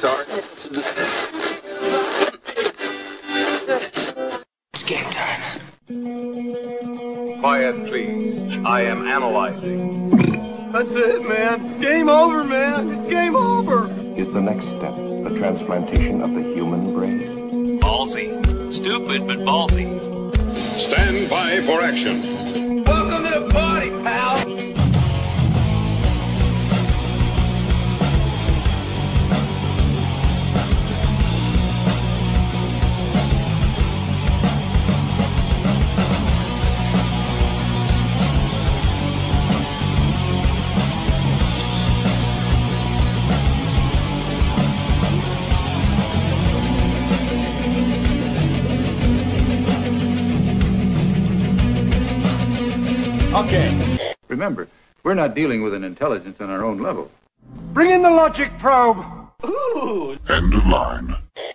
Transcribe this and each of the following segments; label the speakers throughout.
Speaker 1: retard.
Speaker 2: It's game time.
Speaker 3: Quiet, please. I am analyzing.
Speaker 4: That's it, man. Game over, man. It's game over.
Speaker 5: Is the next step the transplantation of the human brain?
Speaker 2: Ballsy. Stupid, but ballsy.
Speaker 6: Stand by for action.
Speaker 4: Welcome to the party, pal.
Speaker 7: Okay. Remember, we're not dealing with an intelligence on our own level.
Speaker 4: Bring in the logic probe.
Speaker 6: Ooh. End of line.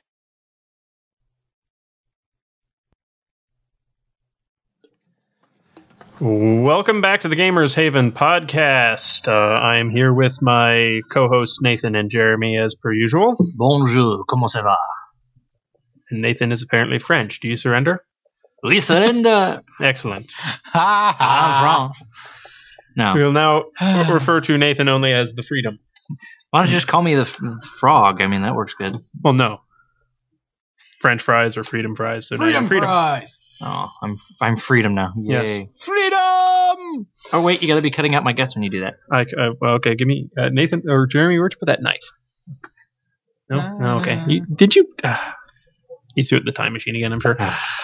Speaker 8: Welcome back to the Gamers Haven podcast. I am here with my co-hosts Nathan and Jeremy as per usual.
Speaker 9: Bonjour, comment ça va?
Speaker 8: And Nathan is apparently French. Do you surrender?
Speaker 9: Oui, surrender.
Speaker 8: Excellent.
Speaker 9: I'm wrong. No.
Speaker 8: We'll now refer to Nathan only as the Freedom.
Speaker 9: Why don't you just call me the frog? I mean, that works good.
Speaker 8: Well, no. French fries or Freedom fries. So freedom
Speaker 9: fries. Oh, I'm Freedom now. Yay.
Speaker 8: Yes. Freedom!
Speaker 9: Oh, wait, you gotta be cutting out my guts when you do that.
Speaker 8: Okay, give me... Nathan, or Jeremy, where'd you put that knife? No? No, okay. You threw it in the time machine again, I'm sure.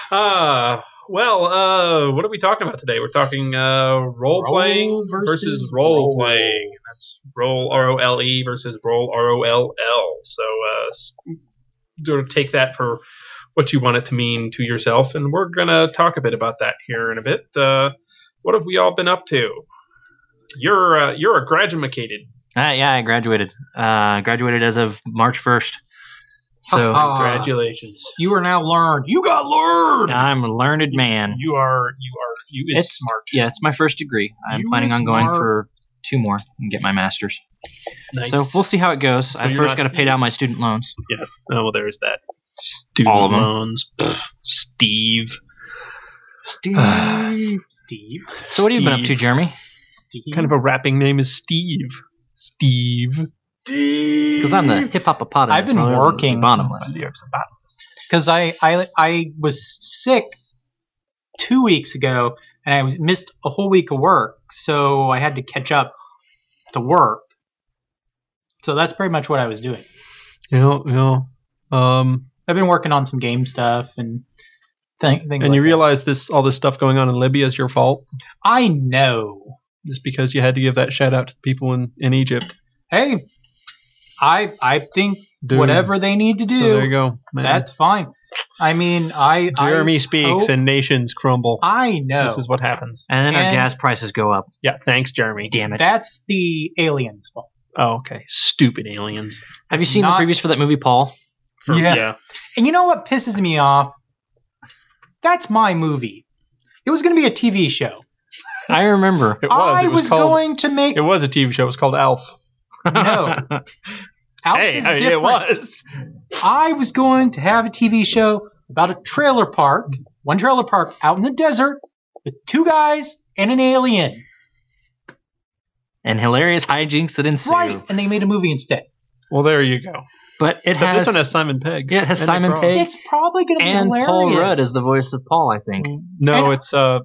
Speaker 8: What are we talking about today? We're talking role-playing versus role-playing. That's role, R-O-L-E, versus role, R-O-L-L. So sort of take that for what you want it to mean to yourself, and we're going to talk a bit about that here in a bit. What have we all been up to? You're a graduated.
Speaker 9: Yeah, I graduated. Graduated as of March 1st. So
Speaker 8: congratulations.
Speaker 9: You are now learned. You got learned. I'm a learned man.
Speaker 8: You is smart.
Speaker 9: Yeah, it's my first degree. I'm planning on going for 2 more and get my master's. Nice. So we'll see how it goes. I first got to pay down my student loans.
Speaker 8: Yes. Oh, well, there's that. Student
Speaker 9: All of them.
Speaker 8: loans. Steve.
Speaker 9: Steve. So what have you been up to, Jeremy?
Speaker 8: What kind of a rapping name is Steve? Steve.
Speaker 9: Because I'm the hip-hop-opotamus.
Speaker 10: I've been working
Speaker 9: bottomless.
Speaker 10: Because I was sick 2 weeks ago, and I missed a whole week of work, so I had to catch up to work. So that's pretty much what I was doing.
Speaker 8: Yeah.
Speaker 10: I've been working on some game stuff and things.
Speaker 8: And
Speaker 10: like
Speaker 8: you
Speaker 10: that.
Speaker 8: realize all this stuff going on in Libya is your fault?
Speaker 10: I know.
Speaker 8: Just because you had to give that shout out to the people in Egypt.
Speaker 10: Hey, I think whatever they need to do.
Speaker 8: So there you go. Man.
Speaker 10: That's fine. I mean,
Speaker 8: Jeremy speaks and nations crumble.
Speaker 10: I know.
Speaker 8: This is what happens.
Speaker 9: And then our gas prices go up.
Speaker 8: Yeah, thanks, Jeremy.
Speaker 9: Damn it.
Speaker 10: That's the aliens' fault.
Speaker 8: Oh, okay. Stupid aliens.
Speaker 9: Have you seen the previews for that movie, Paul?
Speaker 10: Yeah. And you know what pisses me off? That's my movie. It was going to be a TV show.
Speaker 9: I remember.
Speaker 8: It was.
Speaker 10: Going to make...
Speaker 8: It was a TV show. It was called Alf.
Speaker 10: No. Alf is different.
Speaker 8: It was.
Speaker 10: I was going to have a TV show about a trailer park, one trailer park out in the desert with 2 guys and an alien.
Speaker 9: And hilarious hijinks that ensue.
Speaker 10: Right, and they made a movie instead.
Speaker 8: Well, there you go.
Speaker 9: But this one
Speaker 8: has Simon Pegg.
Speaker 9: Yeah, it has Simon Pegg.
Speaker 10: It's probably going to be hilarious.
Speaker 9: And Paul Rudd is the voice of Paul, I think.
Speaker 8: No, it's
Speaker 9: not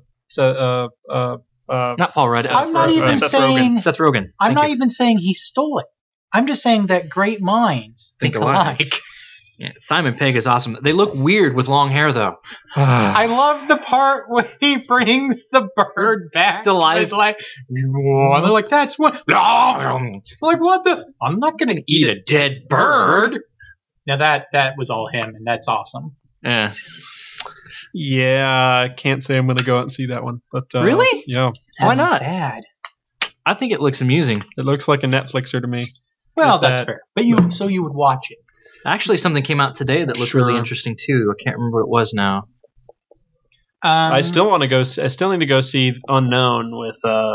Speaker 9: Paul Rudd.
Speaker 10: I'm not even saying
Speaker 9: Seth Rogen.
Speaker 10: I'm not even saying he stole it. I'm just saying that great minds think alike.
Speaker 9: Yeah, Simon Pegg is awesome. They look weird with long hair, though.
Speaker 10: I love the part when he brings the bird back
Speaker 9: to life.
Speaker 10: Like, and they're like, that's what. Like, what the? I'm not going to eat a dead bird. Now that was all him, and that's awesome.
Speaker 9: Yeah.
Speaker 8: Yeah, I can't say I'm going to go out and see that one. But
Speaker 9: really?
Speaker 8: Yeah.
Speaker 9: Why not?
Speaker 10: Sad.
Speaker 9: I think it looks amusing.
Speaker 8: It looks like a Netflixer to me.
Speaker 10: Well, that's fair. But you would watch it.
Speaker 9: Actually, something came out today that looked really interesting too. I can't remember what it was now.
Speaker 8: I still want to go. I still need to go see Unknown with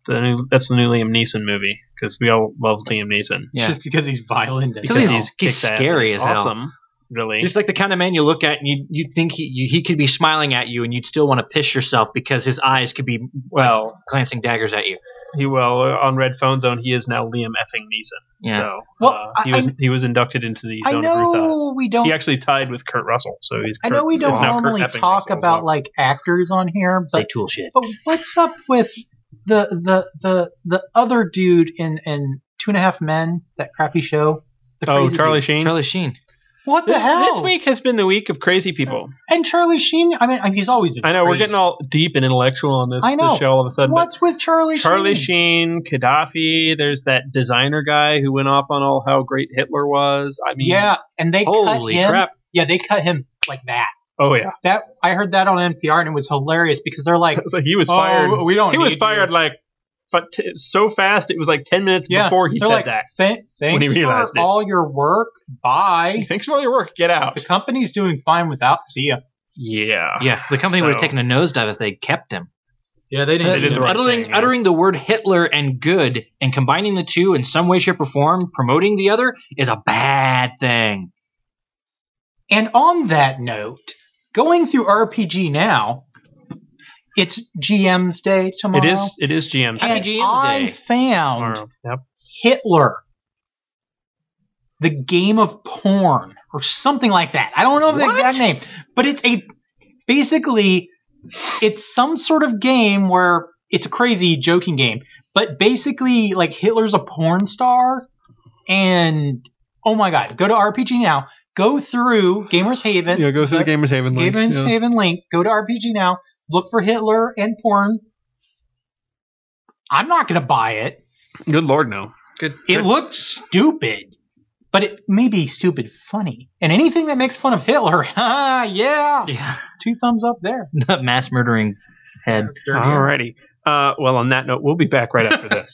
Speaker 8: That's the new Liam Neeson movie because we all love Liam Neeson.
Speaker 10: Yeah. Just because he's violent.
Speaker 9: Because he's scary as hell.
Speaker 8: Awesome. Really.
Speaker 9: He's like the kind of man you look at and you'd think he could be smiling at you and you'd still want to piss yourself because his eyes could be, glancing daggers at you.
Speaker 8: On Red Phone Zone, he is now Liam effing Neeson.
Speaker 9: Yeah.
Speaker 8: So he was inducted into the Zone of Ruthos.
Speaker 10: We don't.
Speaker 8: He actually tied with Kurt Russell, so he's.
Speaker 10: I know we don't normally talk about like actors on here, but
Speaker 9: say tool shit.
Speaker 10: But what's up with the other dude in 2.5 Men, that crappy show?
Speaker 8: Charlie Sheen.
Speaker 9: Charlie Sheen.
Speaker 10: What the hell?
Speaker 8: This week has been the week of crazy people.
Speaker 10: And Charlie Sheen, I mean, he's always been
Speaker 8: I know,
Speaker 10: crazy.
Speaker 8: we're getting all deep and intellectual on this show all of a sudden.
Speaker 10: What's with Charlie Sheen?
Speaker 8: Charlie Sheen, Gaddafi, there's that designer guy who went off on how great Hitler was. I mean,
Speaker 10: yeah, and they cut him.
Speaker 8: Crap.
Speaker 10: Yeah, they cut him like that.
Speaker 8: Oh, yeah.
Speaker 10: I heard that on NPR, and it was hilarious because they're like...
Speaker 8: So he was fired.
Speaker 10: He
Speaker 8: was fired so fast, it was like 10 minutes before he said that.
Speaker 10: Thanks for all your work. Bye.
Speaker 8: Thanks for all your work. Get out.
Speaker 10: The company's doing fine without... See ya.
Speaker 8: Yeah.
Speaker 9: Yeah, the company would have taken a nosedive if they'd kept him.
Speaker 10: Yeah, they didn't.
Speaker 9: Uttering the word Hitler and good and combining the two in some way, shape, or form, promoting the other, is a bad thing.
Speaker 10: And on that note, going through RPG now... It's GM's Day tomorrow.
Speaker 8: It is GM's Day.
Speaker 10: And I found Hitler, the game of porn, or something like that. I don't know the exact name, but it's some sort of game where it's a crazy joking game. But basically, like Hitler's a porn star, and oh my god, go to RPG now. Go through Gamers Haven.
Speaker 8: Yeah, go through the Gamers Haven link.
Speaker 10: Haven link. Go to RPG now. Look for Hitler and porn. I'm not going to buy it.
Speaker 8: Good Lord, no.
Speaker 10: It looks stupid, but it may be stupid funny. And anything that makes fun of Hitler, yeah. 2 thumbs up there.
Speaker 9: The mass murdering head.
Speaker 8: Alrighty. Well, on that note, we'll be back right after this.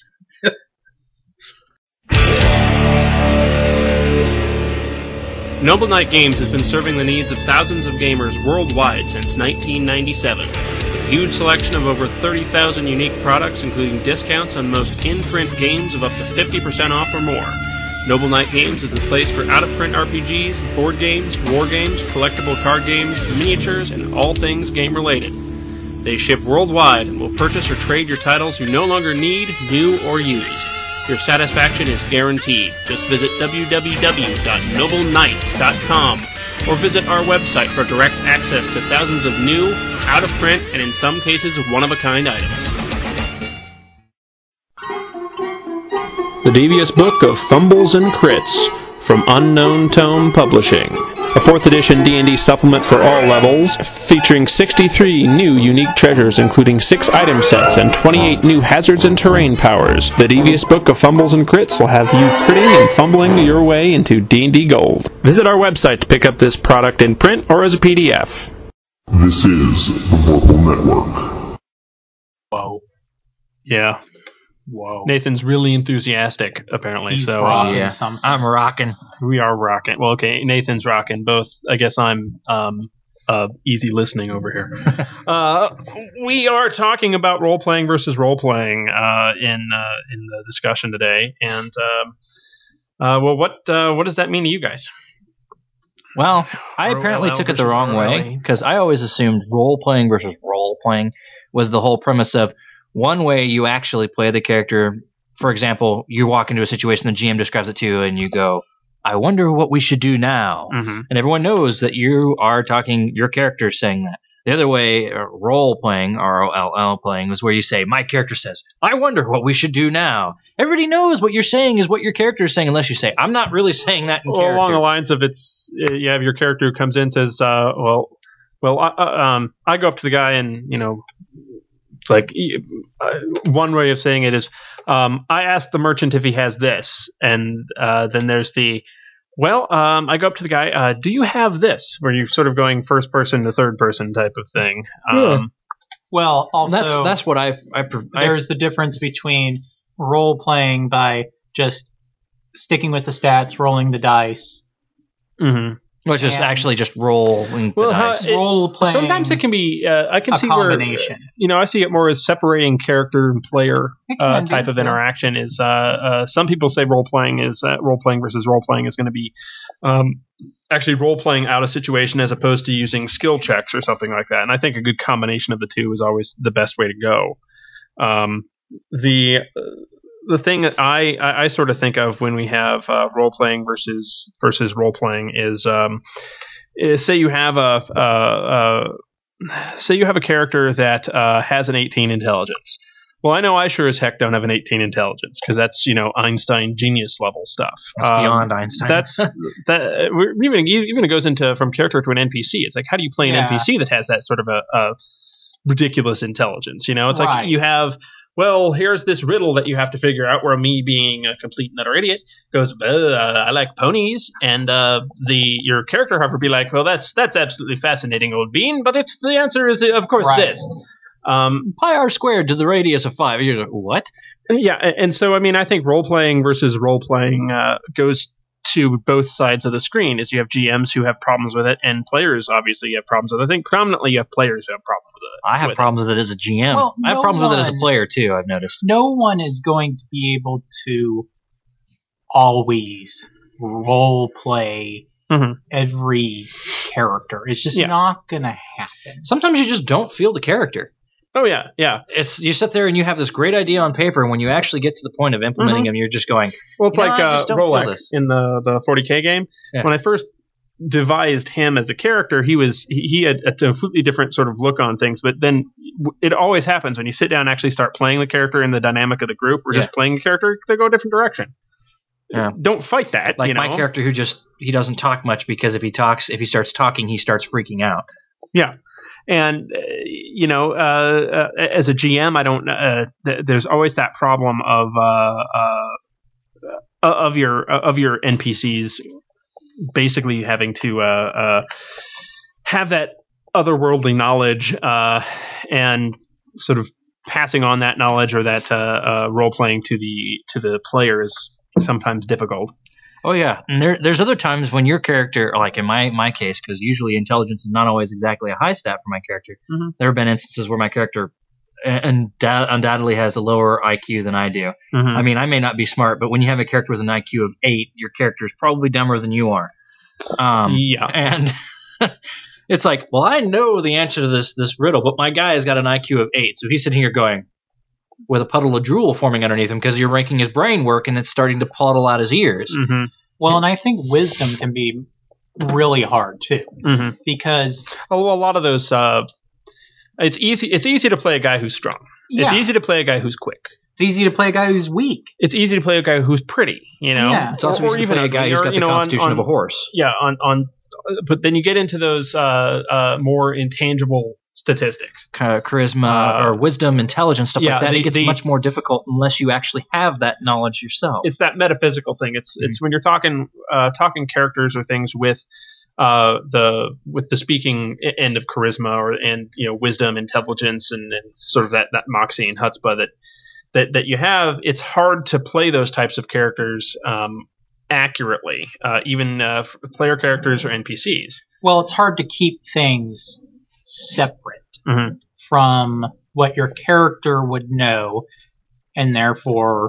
Speaker 8: Noble Knight Games has been serving the needs of thousands of gamers worldwide since 1997. With a huge selection of over 30,000 unique products, including discounts on most in-print games of up to 50% off or more. Noble Knight Games is the place for out-of-print RPGs, board games, war games, collectible card games, miniatures, and all things game-related. They ship worldwide and will purchase or trade your titles you no longer need, new, or used. Your satisfaction is guaranteed. Just visit www.nobleknight.com or visit our website for direct access to thousands of new, out-of-print, and in some cases, one-of-a-kind items. The Devious Book of Fumbles and Crits from Unknown Tome Publishing. A 4th edition D&D supplement for all levels, featuring 63 new unique treasures, including 6 item sets and 28 new hazards and terrain powers. The Devious Book of Fumbles and Crits will have you critting and fumbling your way into D&D gold. Visit our website to pick up this product in print or as a PDF.
Speaker 6: This is the Vorpal Network.
Speaker 8: Whoa. Yeah. Whoa. Nathan's really enthusiastic, apparently.
Speaker 10: He's
Speaker 8: so
Speaker 10: rocking something.
Speaker 9: I'm rocking.
Speaker 8: We are rocking. Well, okay, Nathan's rocking. Both. I guess I'm easy listening over here. We are talking about role playing versus role playing in the discussion today, and what does that mean to you guys?
Speaker 9: Well, I apparently took it the wrong way because I always assumed role playing versus role playing was the whole premise of one way you actually play the character. For example, you walk into a situation, the GM describes it to you, and you go, I wonder what we should do now. Mm-hmm. And everyone knows that you are talking, your character is saying that. The other way, role playing, ROLL playing, is where you say, my character says, I wonder what we should do now. Everybody knows what you're saying is what your character is saying, unless you say, I'm not really saying that in character.
Speaker 8: Along the lines of you have your character who comes in and says, I go up to the guy and, it's like one way of saying it is, I asked the merchant if he has this, and then there's I go up to the guy, do you have this? Where you're sort of going first person to third person type of thing.
Speaker 10: Well, also
Speaker 9: that's what
Speaker 10: there's the difference between role playing by just sticking with the stats, rolling the dice,
Speaker 8: mm-hmm.
Speaker 9: Which is actually just rolling the dice.
Speaker 10: Role playing.
Speaker 8: Sometimes it can be. I can see
Speaker 10: combination.
Speaker 8: where I see it more as separating character and player type of interaction. Is some people say role playing versus role playing is going to be actually role playing out a situation as opposed to using skill checks or something like that. And I think a good combination of the two is always the best way to go. The thing that I sort of think of when we have role playing versus role playing is say you have a character that has an 18 intelligence. Well, I know I sure as heck don't have an 18 intelligence because that's Einstein genius level stuff.
Speaker 9: That's beyond Einstein.
Speaker 8: Even it goes into from character to an NPC. It's like, how do you play an NPC that has that sort of a ridiculous intelligence? It's like you have. Well, here's this riddle that you have to figure out where me, being a complete and utter idiot, goes, I like ponies. And your character, however, be like, well, that's absolutely fascinating, old bean, but the answer is, of course, this.
Speaker 9: Pi r squared to the radius of 5. You're like, what?
Speaker 8: Yeah, and so, I think role-playing versus role-playing goes to both sides of the screen. Is you have GMs who have problems with it, and players obviously have problems with it. I think predominantly you have players who have problems with it.
Speaker 9: I have problems with it as a GM.
Speaker 10: Well,
Speaker 9: I have problems with it as a player too, I've noticed.
Speaker 10: No one is going to be able to always role play every character. It's just not going to happen.
Speaker 9: Sometimes you just don't feel the character.
Speaker 8: Oh, yeah.
Speaker 9: It's you sit there and you have this great idea on paper, and when you actually get to the point of implementing them, you're just going,
Speaker 8: well, it's like Rolek in the 40K game. Yeah. When I first devised him as a character, he had a completely different sort of look on things, but then it always happens when you sit down and actually start playing the character in the dynamic of the group, or just playing the character, they go a different direction. Yeah. Don't fight that.
Speaker 9: Like my character he doesn't talk much because if he starts talking, he starts freaking out.
Speaker 8: Yeah. And as a GM, I don't. There's always that problem of your NPCs basically having to have that otherworldly knowledge and sort of passing on that knowledge or that role playing to the player is sometimes difficult.
Speaker 9: Oh yeah, and there's other times when your character, like in my case, because usually intelligence is not always exactly a high stat for my character. Mm-hmm. There have been instances where my character undoubtedly has a lower IQ than I do. Mm-hmm. I may not be smart, but when you have a character with an IQ of 8, your character is probably dumber than you are. And it's like, well, I know the answer to this riddle, but my guy has got an IQ of 8, so he's sitting here going, with a puddle of drool forming underneath him because you're making his brain work and it's starting to puddle out his ears.
Speaker 10: Mm-hmm. Well, and I think wisdom can be really hard too, because
Speaker 8: a lot of those. It's easy to play a guy who's strong. Yeah. It's easy to play a guy who's quick.
Speaker 10: It's easy to play a guy who's weak.
Speaker 8: It's easy to play a guy who's pretty.
Speaker 10: Yeah.
Speaker 9: It's also easy to play a guy who's got the constitution of a horse.
Speaker 8: Yeah. But then you get into those more intangible statistics,
Speaker 9: charisma or wisdom, intelligence, stuff like that. It gets much more difficult unless you actually have that knowledge yourself.
Speaker 8: It's that metaphysical thing. It's when you're talking characters or things with the speaking end of charisma and wisdom, intelligence, and sort of that moxie and chutzpah that you have. It's hard to play those types of characters accurately, even player characters or NPCs.
Speaker 10: Well, it's hard to keep things separate from what your character would know, and therefore,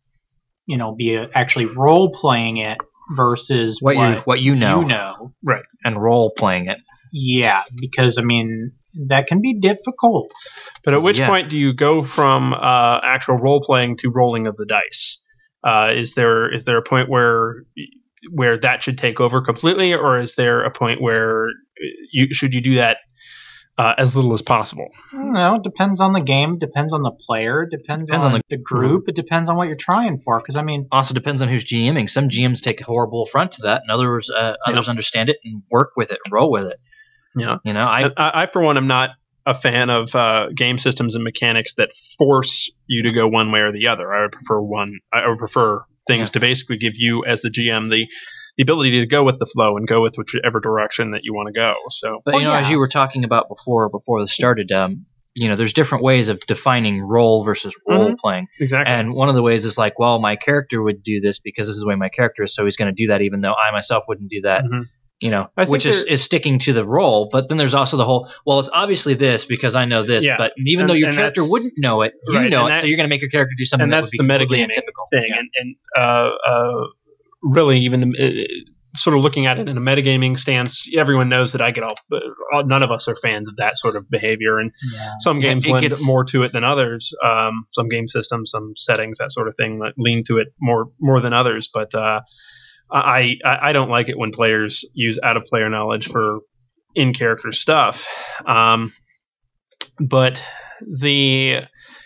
Speaker 10: be actually role playing it versus
Speaker 9: what you know,
Speaker 8: right?
Speaker 9: And role playing it.
Speaker 10: Yeah, because that can be difficult.
Speaker 8: But at which point do you go from actual role playing to rolling of the dice? Is there a point where that should take over completely, or is there a point where you do that as little as possible?
Speaker 10: No, it depends on the game, depends on the player, it depends on the group, it depends on what you're trying for. Because
Speaker 9: also depends on who's GMing. Some GMs take a horrible affront to that, and others understand it and work with it and roll with it.
Speaker 8: Yeah, I for one am not a fan of game systems and mechanics that force you to go one way or the other. I would prefer things to basically give you as the GM the ability to go with the flow and go with whichever direction that you want to go. So,
Speaker 9: but as you were talking about before this started, there's different ways of defining role versus role playing.
Speaker 8: Exactly.
Speaker 9: And one of the ways is like, well, my character would do this because this is the way my character is, so he's going to do that, even though I myself wouldn't do that. Mm-hmm. which is sticking to the role. But then there's also the whole, well, it's obviously this because I know this, but even though your character wouldn't know it, you know it, so you're going to make your character do something that would be completely atypical.
Speaker 8: Thing. And really, even sort of looking at it in a metagaming stance, everyone knows that I get none of us are fans of that sort of behavior, and some games lend more to it than others. Some game systems, some settings, that sort of thing, lean to it more than others. But I don't like it when players use out of player knowledge for in character stuff. But the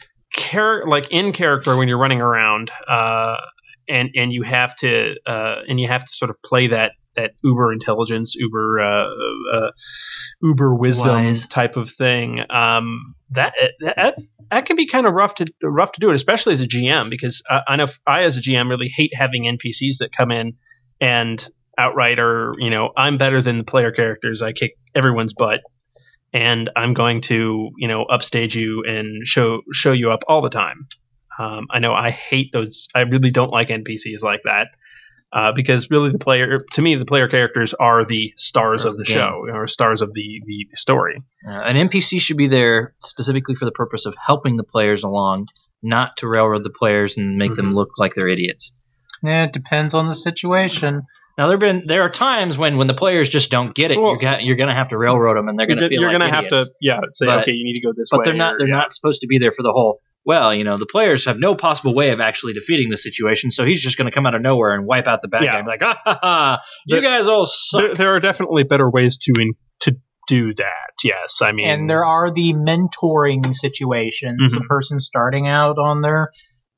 Speaker 8: in character when you're running around, and you have to sort of play that uber intelligence, uber wisdom
Speaker 9: Wise
Speaker 8: type of thing. That can be kind of rough to do it, especially as a GM, because I know I as a GM really hate having NPCs that come in and outright are, I'm better than the player characters. I kick everyone's butt, and I'm going to, upstage you and show you up all the time. I know I hate those. I really don't like NPCs like that, because really the player characters are the stars of the show, or stars of the story.
Speaker 9: An NPC should be there specifically for the purpose of helping the players along, not to railroad the players and make them look like they're idiots.
Speaker 10: Yeah, it depends on the situation.
Speaker 9: Now there are times when the players just don't get it. Well, you're going to have to railroad them, and they're going to feel like idiots.
Speaker 8: You're going to have to say, okay, you need to go this way.
Speaker 9: But they're not supposed to be there for the whole. Well, the players have no possible way of actually defeating the situation, so he's just going to come out of nowhere and wipe out the bad guy. And be like, you guys all suck.
Speaker 8: There are definitely better ways to do that. Yes, I mean,
Speaker 10: and there are the mentoring situations. The person starting out on their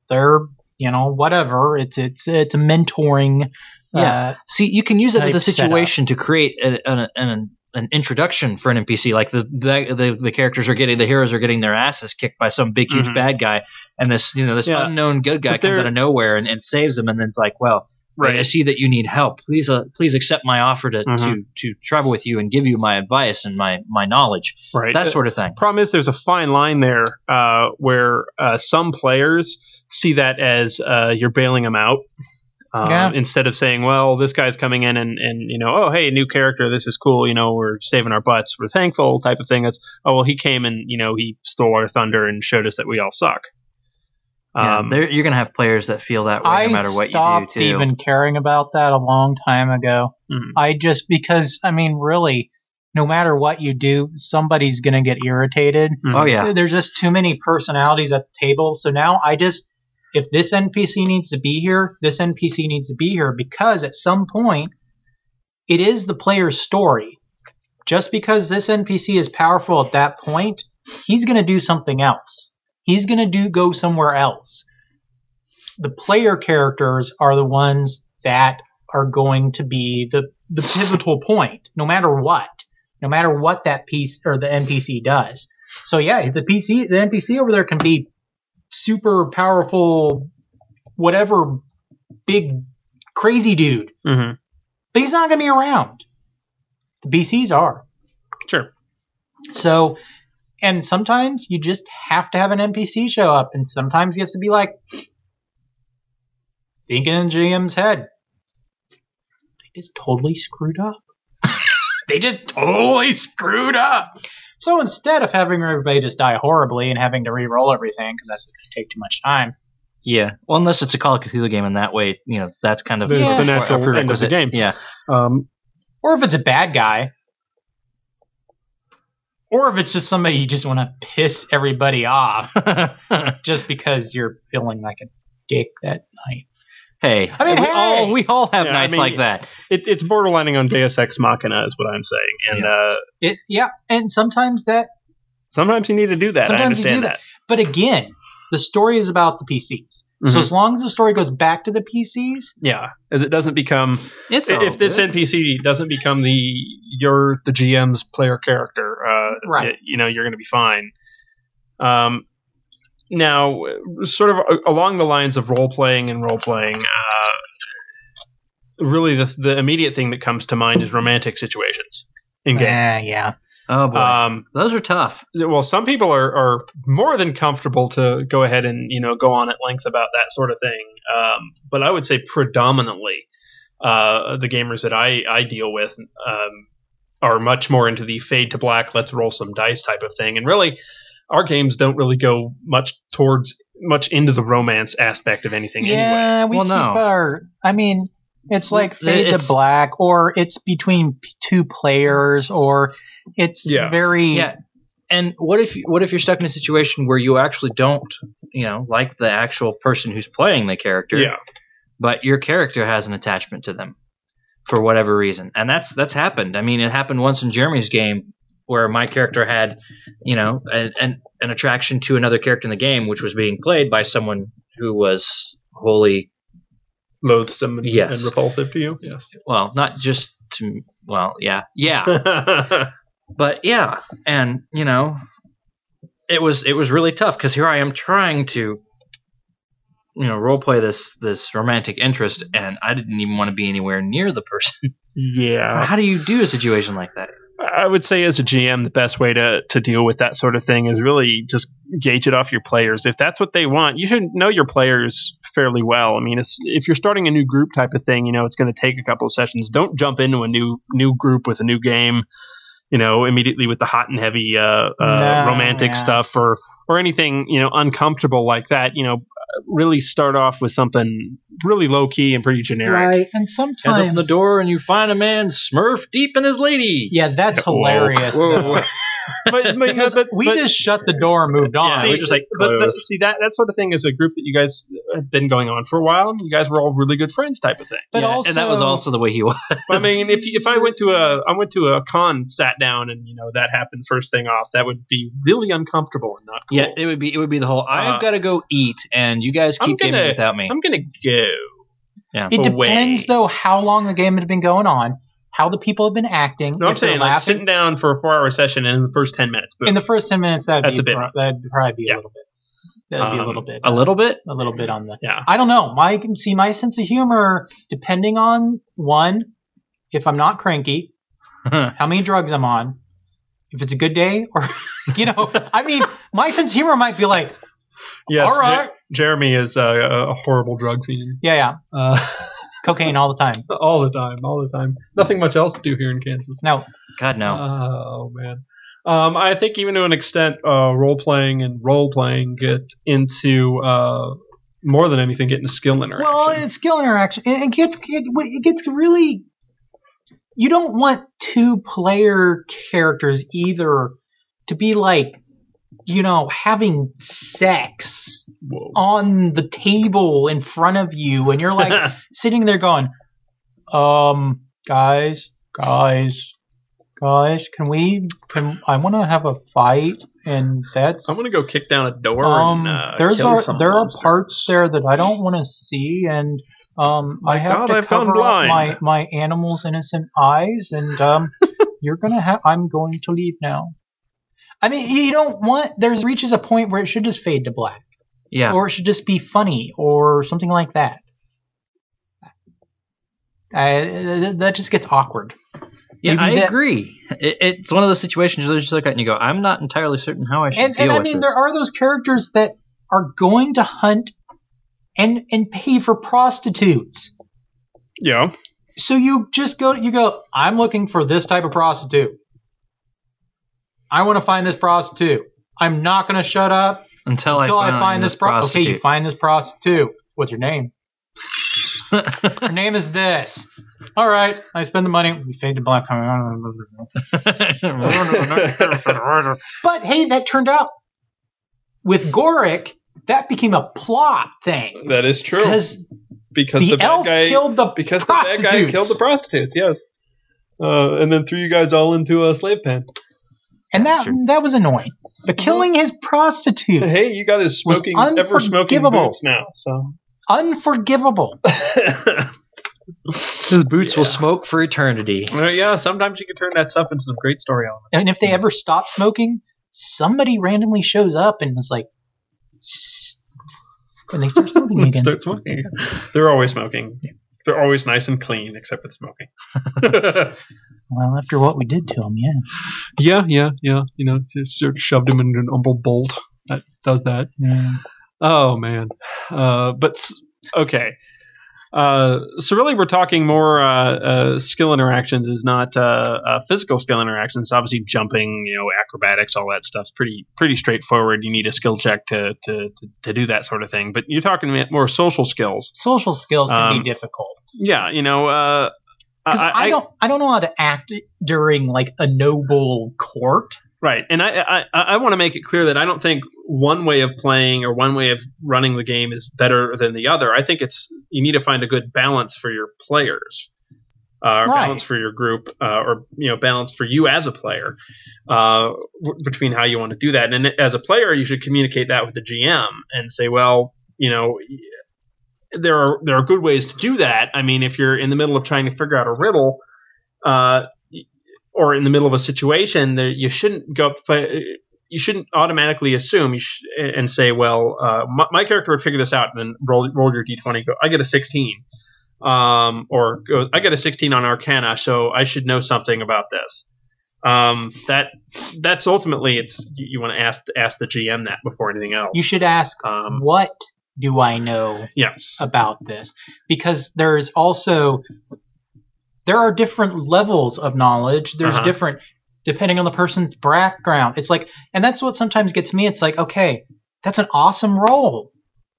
Speaker 10: whatever. It's a mentoring.
Speaker 9: See, you can use it as a situation to create an introduction for an NPC. Like the characters the heroes are getting their asses kicked by some big huge bad guy, and this unknown good guy comes out of nowhere and saves them, and then it's like, well, I see that you need help. Please accept my offer to travel with you and give you my advice and my knowledge.
Speaker 8: Right.
Speaker 9: That sort of thing.
Speaker 8: Problem is, there's a fine line there where some players see that as you're bailing them out. Instead of saying, well, this guy's coming in and oh, hey, new character, this is cool, we're saving our butts, we're thankful type of thing. It's, oh, well, he came and, he stole our thunder and showed us that we all suck.
Speaker 9: You're going to have players that feel that way no matter what you do, too.
Speaker 10: I stopped even caring about that a long time ago. Because, really, no matter what you do, somebody's going to get irritated.
Speaker 9: Oh, yeah.
Speaker 10: There's just too many personalities at the table, so now if this NPC needs to be here, this NPC needs to be here, because at some point, it is the player's story. Just because this NPC is powerful at that point, he's going to do something else. He's going to go somewhere else. The player characters are the ones that are going to be the pivotal point, no matter what that piece or the NPC does. So yeah, the NPC over there can be super powerful, whatever, big crazy dude. But he's not going to be around. The PCs are.
Speaker 8: Sure.
Speaker 10: So, and sometimes you just have to have an NPC show up, and sometimes he has to be like, thinking in GM's head, they just totally screwed up. So instead of having everybody just die horribly and having to re-roll everything, because that's going to take too much time.
Speaker 9: Yeah. Well, unless it's a Call of Cthulhu game, and that way, that's kind of
Speaker 8: the natural end of the game.
Speaker 9: Yeah.
Speaker 10: Or if it's a bad guy. Or if it's just somebody you just want to piss everybody off just because you're feeling like a dick that night.
Speaker 9: Hey, we all have nights like that.
Speaker 8: It's borderlining on Deus Ex Machina, is what I'm saying. And
Speaker 10: and sometimes
Speaker 8: you need to do that. I understand that.
Speaker 10: But again, the story is about the PCs. So as long as the story goes back to the PCs,
Speaker 8: as it doesn't become, if this NPC doesn't become the GM's player character,
Speaker 10: right?
Speaker 8: You're going to be fine. Now, sort of along the lines of role-playing, really the immediate thing that comes to mind is romantic situations in-game.
Speaker 10: Yeah.
Speaker 9: Oh, boy. Those are tough.
Speaker 8: Well, some people are more than comfortable to go ahead and, go on at length about that sort of thing. But I would say predominantly, the gamers that I deal with are much more into the fade to black, let's roll some dice type of thing. And really, our games don't really go much into the romance aspect of anything anyway.
Speaker 10: Yeah, we keep our... I mean, it's like fade to black, or it's between two players, or it's very...
Speaker 9: Yeah. And what if you're stuck in a situation where you actually don't, like the actual person who's playing the character, but your character has an attachment to them for whatever reason, and that's happened. I mean, it happened once in Jeremy's game where my character had, an attraction to another character in the game, which was being played by someone who was wholly
Speaker 8: loathsome and repulsive to you. Yes.
Speaker 9: Well, not just to. Well, yeah. But yeah, and it was really tough because here I am trying to, role play this romantic interest, and I didn't even want to be anywhere near the person.
Speaker 8: Yeah.
Speaker 9: How do you do a situation like that?
Speaker 8: I would say as a GM, the best way to deal with that sort of thing is really just gauge it off your players. If that's what they want, you should know your players fairly well. I mean, if you're starting a new group type of thing, it's going to take a couple of sessions. Don't jump into a new group with a new game. Immediately with the hot and heavy romantic stuff or anything, uncomfortable like that, really start off with something really low key and pretty generic.
Speaker 10: Right, and sometimes
Speaker 9: open the door and you find a man Smurf deep in his lady.
Speaker 10: Yeah, that's hilarious.
Speaker 9: Whoa.
Speaker 8: But
Speaker 10: we just shut the door and moved on.
Speaker 8: Yeah, we just that sort of thing is a group that you guys have been going on for a while, and you guys were all really good friends, type of thing.
Speaker 9: But also, and that was also the way he was.
Speaker 8: I mean, if I went to a con, sat down, and that happened first thing off, that would be really uncomfortable and not cool.
Speaker 9: Yeah, it would be the whole I've got to go eat, and you guys keep gaming without me.
Speaker 8: I'm gonna go.
Speaker 9: Yeah.
Speaker 10: It depends though how long the game had been going on. How the people have been acting.
Speaker 8: No, I'm saying like sitting down for a 4-hour session and in the first 10 minutes. Boom.
Speaker 10: In the first 10 minutes, that'd probably be
Speaker 8: a
Speaker 10: little bit. That'd be a little bit.
Speaker 9: A little bit?
Speaker 10: A little bit on the...
Speaker 8: Yeah.
Speaker 10: I don't know. My sense of humor, depending on, one, if I'm not cranky, how many drugs I'm on, if it's a good day, or, I mean, my sense of humor might be like,
Speaker 8: yes,
Speaker 10: all right.
Speaker 8: Jeremy is a horrible drug fiend.
Speaker 10: Yeah. Cocaine all the time.
Speaker 8: All the time. Nothing much else to do here in Kansas.
Speaker 10: No.
Speaker 9: God, no.
Speaker 8: Oh, man. I think even to an extent, role-playing get into, more than anything, get into skill interaction.
Speaker 10: Well, it's skill interaction. It gets really... You don't want two-player characters either to be like, having sex on the table in front of you, and you're like sitting there going, guys, I want to have a fight, and that's...
Speaker 8: I'm going to go kick down a door
Speaker 10: there are parts there that I don't want to see, and I have to cover up my animal's innocent eyes, and I'm going to leave now. I mean, you don't want... There's reaches a point where it should just fade to black.
Speaker 9: Yeah.
Speaker 10: Or it should just be funny or something like that. That just gets awkward.
Speaker 9: Yeah, I agree. It's one of those situations where you just look at it and you go, I'm not entirely certain how I should deal with this. And I mean,
Speaker 10: there are those characters that are going to hunt and pay for prostitutes.
Speaker 8: Yeah.
Speaker 10: So you just go, I'm looking for this type of prostitute. I want to find this prostitute. I'm not going to shut up until I find this prostitute. Okay, you find this prostitute. What's your name? Her name is this. All right, I spend the money. We fade to black. But hey, that turned out with Goric. That became a plot thing.
Speaker 8: That is true. Because
Speaker 10: the elf killed the
Speaker 8: bad guy killed the prostitutes. Yes. And then threw you guys all into a slave pen.
Speaker 10: And that was annoying. But killing his prostitutes.
Speaker 8: Hey, you got his ever smoking boots now. So
Speaker 10: unforgivable.
Speaker 9: His boots will smoke for eternity.
Speaker 8: Yeah, sometimes you can turn that stuff into some great story elements.
Speaker 10: And if they ever stop smoking, somebody randomly shows up and was like, and they start smoking again.
Speaker 8: They're always smoking. They're always nice and clean, except with smoking.
Speaker 10: Well, after what we did to them,
Speaker 8: yeah. Yeah. Just shoved him into an umble bolt. That does that.
Speaker 10: Yeah.
Speaker 8: Oh, man. But, okay. So really, we're talking more skill interactions, is not physical skill interactions. Obviously, jumping, acrobatics, all that stuff's pretty straightforward. You need a skill check to do that sort of thing. But you're talking more social skills.
Speaker 10: Social skills can be difficult.
Speaker 8: Yeah,
Speaker 10: I don't know how to act during like a noble court.
Speaker 8: Right, and I want to make it clear that I don't think one way of playing or one way of running the game is better than the other. I think you need to find a good balance for your players, or balance for your group, or balance for you as a player, between how you want to do that. And as a player, you should communicate that with the GM and say, well, there are good ways to do that. I mean, if you're in the middle of trying to figure out a riddle, or in the middle of a situation, you shouldn't you shouldn't automatically assume and say, well, my character would figure this out, and then roll your d20. Go, I get a 16, or go, I get a 16 on Arcana, so I should know something about this. That's ultimately you want to ask the GM that before anything else.
Speaker 10: You should ask, what do I know about this? Because there are different levels of knowledge. There's different, depending on the person's background. It's like, and that's what sometimes gets me. It's like, okay, that's an awesome roll.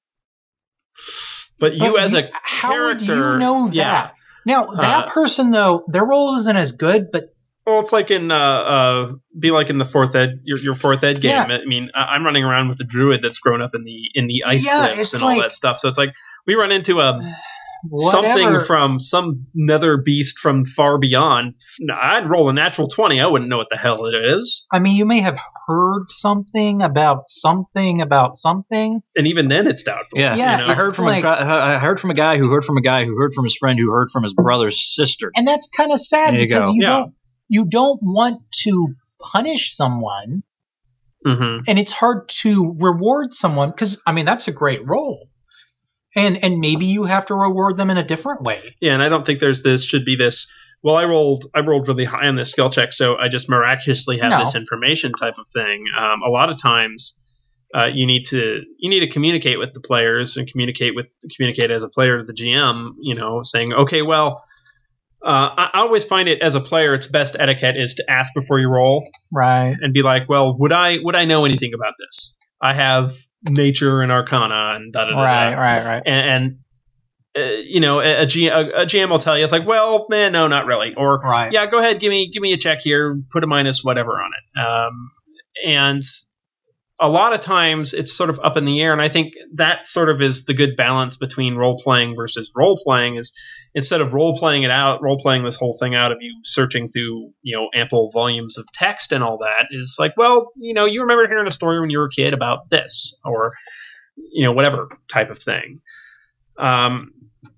Speaker 8: But you as a character,
Speaker 10: how would you know that? Now, that person, though, their role isn't as good, but...
Speaker 8: Well, it's like in the fourth ed, your fourth ed game. Yeah. I mean, I'm running around with a druid that's grown up in the ice cliffs and all that stuff. So it's like, we run into something from some nether beast from far beyond. I'd roll a natural 20. I wouldn't know what the hell it is.
Speaker 10: I mean, you may have heard something about something.
Speaker 8: And even then, it's doubtful.
Speaker 9: Yeah. I heard from a guy who heard from a guy who heard from his friend who heard from his brother's sister.
Speaker 10: And that's kind of sad because you don't want to punish someone, and it's hard to reward someone because, I mean, that's a great role. And maybe you have to reward them in a different way.
Speaker 8: Yeah, and I don't think should be this. Well, I rolled really high on this skill check, so I just miraculously have this information type of thing. A lot of times, you need to communicate with the players and communicate as a player to the GM. Saying, okay, well, I always find it as a player, its best etiquette is to ask before you roll,
Speaker 10: right?
Speaker 8: And be like, well, would I know anything about this? I have nature and arcana and da da da.
Speaker 10: Right.
Speaker 8: And a GM will tell you, it's like, well, man, no, not really. Or yeah, go ahead, give me a check here, put a minus whatever on it. And a lot of times it's sort of up in the air, and I think that sort of is the good balance between role playing versus role playing. Is instead of role playing this whole thing out of you searching through ample volumes of text and all that, is like, well, you remember hearing a story when you were a kid about this, or whatever type of thing. And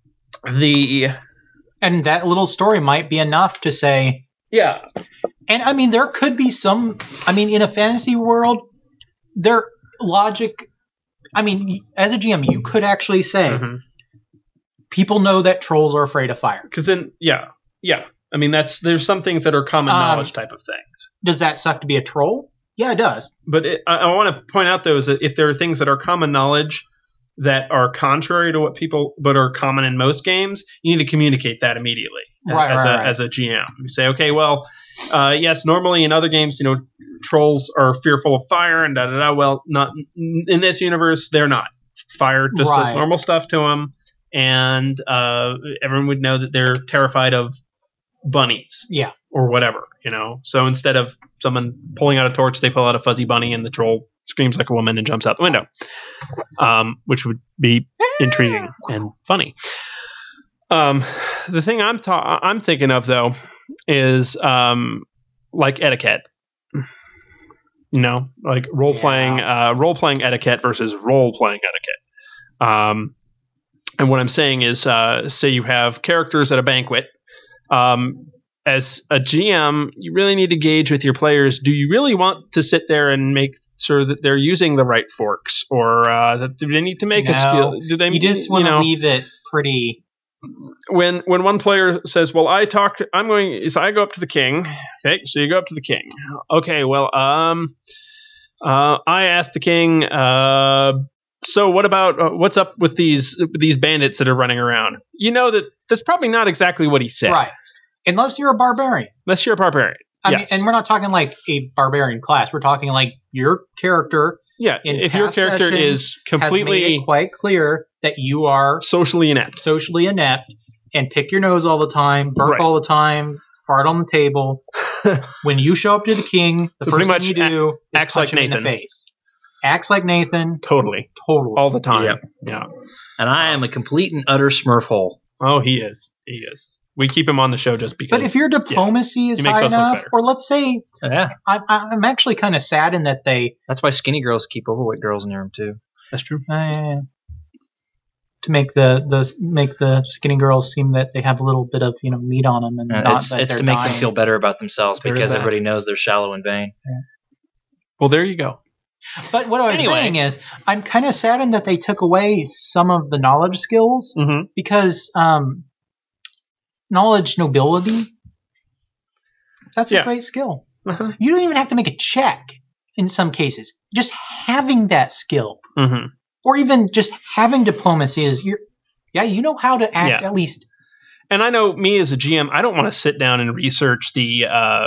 Speaker 10: that little story might be enough to say,
Speaker 8: yeah.
Speaker 10: And I mean, there could be some. I mean, in a fantasy world, their logic. I mean, as a GM, you could actually say, people know that trolls are afraid of fire.
Speaker 8: Because then, yeah. I mean, there's some things that are common knowledge type of things.
Speaker 10: Does that suck to be a troll? Yeah, it does.
Speaker 8: But I want to point out, though, is that if there are things that are common knowledge that are contrary to what people, but are common in most games, you need to communicate that immediately as a GM. You say, okay, well, yes, normally in other games, trolls are fearful of fire and da-da-da. Well, not in this universe, they're not. Fire just does normal stuff to them, and everyone would know that they're terrified of bunnies.
Speaker 10: Yeah.
Speaker 8: Or whatever, So instead of someone pulling out a torch, they pull out a fuzzy bunny and the troll screams like a woman and jumps out the window, which would be intriguing and funny. The thing I'm thinking of, though, is like etiquette. Like role-playing etiquette versus role-playing etiquette. And what I'm saying is, say you have characters at a banquet. As a GM, you really need to gauge with your players, do you really want to sit there and make sure that they're using the right forks? Or do they need to make a skill?
Speaker 10: You just want to leave it pretty...
Speaker 8: When one player says, well, I go up to the king. Okay, so you go up to the king. Okay, well, I asked the king, So what about what's up with these bandits that are running around? You know that's probably not exactly what he said.
Speaker 10: Right. Unless you're a barbarian.
Speaker 8: Unless you're a barbarian.
Speaker 10: I mean, and we're not talking like a barbarian class. We're talking like your character.
Speaker 8: Yeah, if your character is completely
Speaker 10: has made it quite clear that you are
Speaker 8: socially inept,
Speaker 10: and pick your nose all the time, burp all the time, fart on the table. When you show up to the king, the first thing you do is
Speaker 8: acts like
Speaker 10: punch him
Speaker 8: Nathan.
Speaker 10: in the face. Acts like Nathan.
Speaker 8: Totally.
Speaker 10: All
Speaker 8: the time.
Speaker 9: Yep.
Speaker 8: Yeah.
Speaker 9: And I am a complete and utter smurf hole.
Speaker 8: Oh, he is. We keep him on the show just because.
Speaker 10: But if your diplomacy is high enough, or let's say, I'm actually kind of saddened that they.
Speaker 9: That's why skinny girls keep overweight girls in your room too.
Speaker 8: That's true.
Speaker 10: To make the skinny girls seem that they have a little bit of meat on them, and
Speaker 9: it's to make them feel better about themselves because everybody knows they're shallow and vain.
Speaker 10: Yeah.
Speaker 8: Well, there you go.
Speaker 10: But what I was saying is, I'm kind of saddened that they took away some of the knowledge skills because knowledge nobility, that's a great skill. You don't even have to make a check in some cases. Just having that skill, or even just having diplomacy is you know how to act at least.
Speaker 8: And I know me as a GM, I don't want to sit down and research the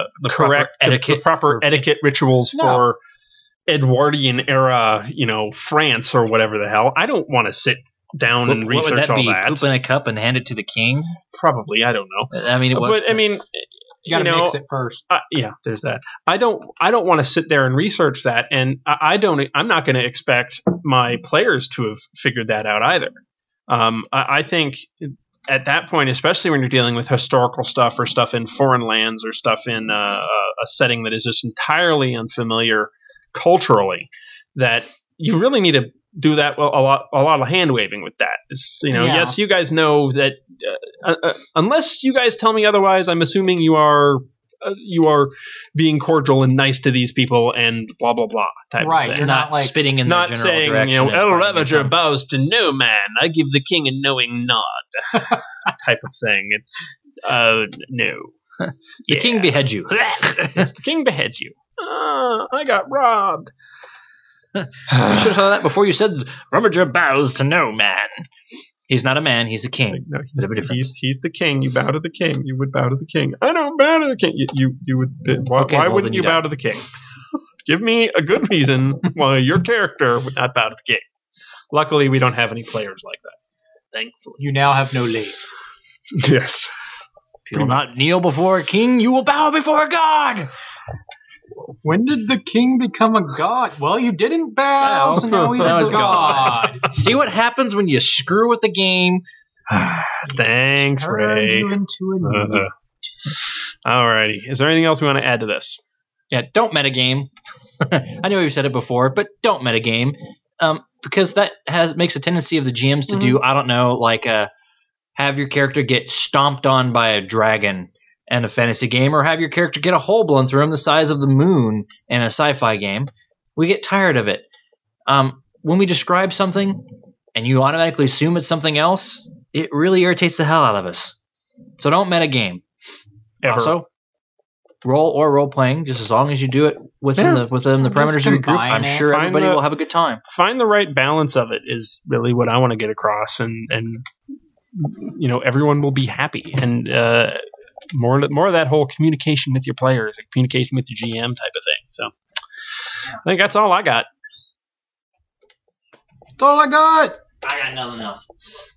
Speaker 8: proper etiquette rituals for Edwardian era, France or whatever the hell. I don't want to sit down and research all that.
Speaker 9: What would that be? Poop in a cup and hand it to the king?
Speaker 8: Probably, I don't know.
Speaker 9: I mean,
Speaker 10: you got to mix it first.
Speaker 8: Yeah, there's that. I don't want to sit there and research that, and I'm not going to expect my players to have figured that out either. I think at that point, especially when you're dealing with historical stuff or stuff in foreign lands or stuff in a setting that is just entirely unfamiliar culturally, that you really need to do that a lot of hand waving with that. Yes, you guys know that unless you guys tell me otherwise, I'm assuming you are being cordial and nice to these people and blah blah blah type of thing.
Speaker 10: You're not like
Speaker 9: spitting in their general
Speaker 8: saying,
Speaker 9: direction.
Speaker 8: El Ravager bows to no man. I give the king a knowing nod type of thing. It's no.
Speaker 9: The king beheads you.
Speaker 8: The king beheads you. I got robbed.
Speaker 9: You should have said that before you said Ravager bows to no man. He's not a man, he's a king.
Speaker 8: No, he's the king. You bow to the king. You would bow to the king. I don't bow to the king. You would. Why wouldn't you bow to the king? Give me a good reason why your character would not bow to the king. Luckily, we don't have any players like that. Thankfully.
Speaker 10: You now have no leave.
Speaker 8: Yes.
Speaker 9: If you will not kneel before a king, you will bow before a god.
Speaker 10: When did the king become a god? Well, you didn't bow, so now he's a god.
Speaker 9: See what happens when you screw with the game?
Speaker 8: Thanks, Ray. Alrighty. Is there anything else we want to add to this?
Speaker 9: Yeah, don't metagame. I know we've said it before, but don't metagame. Because that makes a tendency of the GMs to do, I don't know, like have your character get stomped on by a dragon in a fantasy game, or have your character get a hole blown through him the size of the moon in a sci-fi game. We get tired of it. When we describe something and you automatically assume it's something else, it really irritates the hell out of us. So don't metagame. Also, role-playing, just as long as you do it within the parameters of your group, I'm sure everybody will have a good time.
Speaker 8: Find the right balance of it is really what I want to get across, and everyone will be happy. And more of that whole communication with your players, communication with your GM type of thing. So I think that's all I got.
Speaker 10: That's all I got.
Speaker 9: I got nothing else.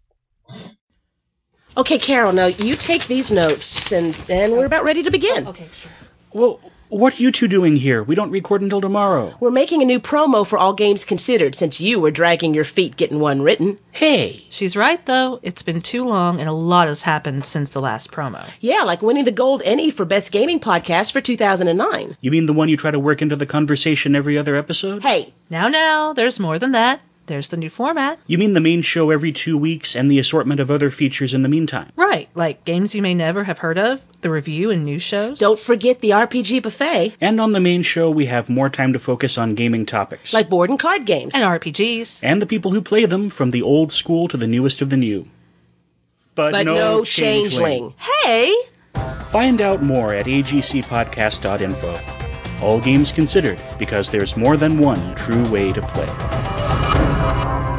Speaker 1: Okay, Carol, now you take these notes, and then we're about ready to begin.
Speaker 11: Okay, sure.
Speaker 12: Well, what are you two doing here? We don't record until tomorrow.
Speaker 1: We're making a new promo for All Games Considered, since you were dragging your feet getting one written.
Speaker 12: Hey!
Speaker 11: She's right, though. It's been too long, and a lot has happened since the last promo.
Speaker 1: Yeah, like winning the Gold Emmy for Best Gaming Podcast for 2009.
Speaker 12: You mean the one you try to work into the conversation every other episode?
Speaker 1: Hey!
Speaker 11: Now, there's more than that. There's the new format.
Speaker 12: You mean the main show every 2 weeks and the assortment of other features in the meantime?
Speaker 11: Right, like games you may never have heard of, the review and news shows.
Speaker 1: Don't forget the RPG buffet.
Speaker 12: And on the main show, we have more time to focus on gaming topics.
Speaker 1: Like board and card games.
Speaker 11: And RPGs.
Speaker 12: And the people who play them, from the old school to the newest of the new. But no changeling.
Speaker 1: Hey!
Speaker 12: Find out more at agcpodcast.info. All games considered, because there's more than one true way to play.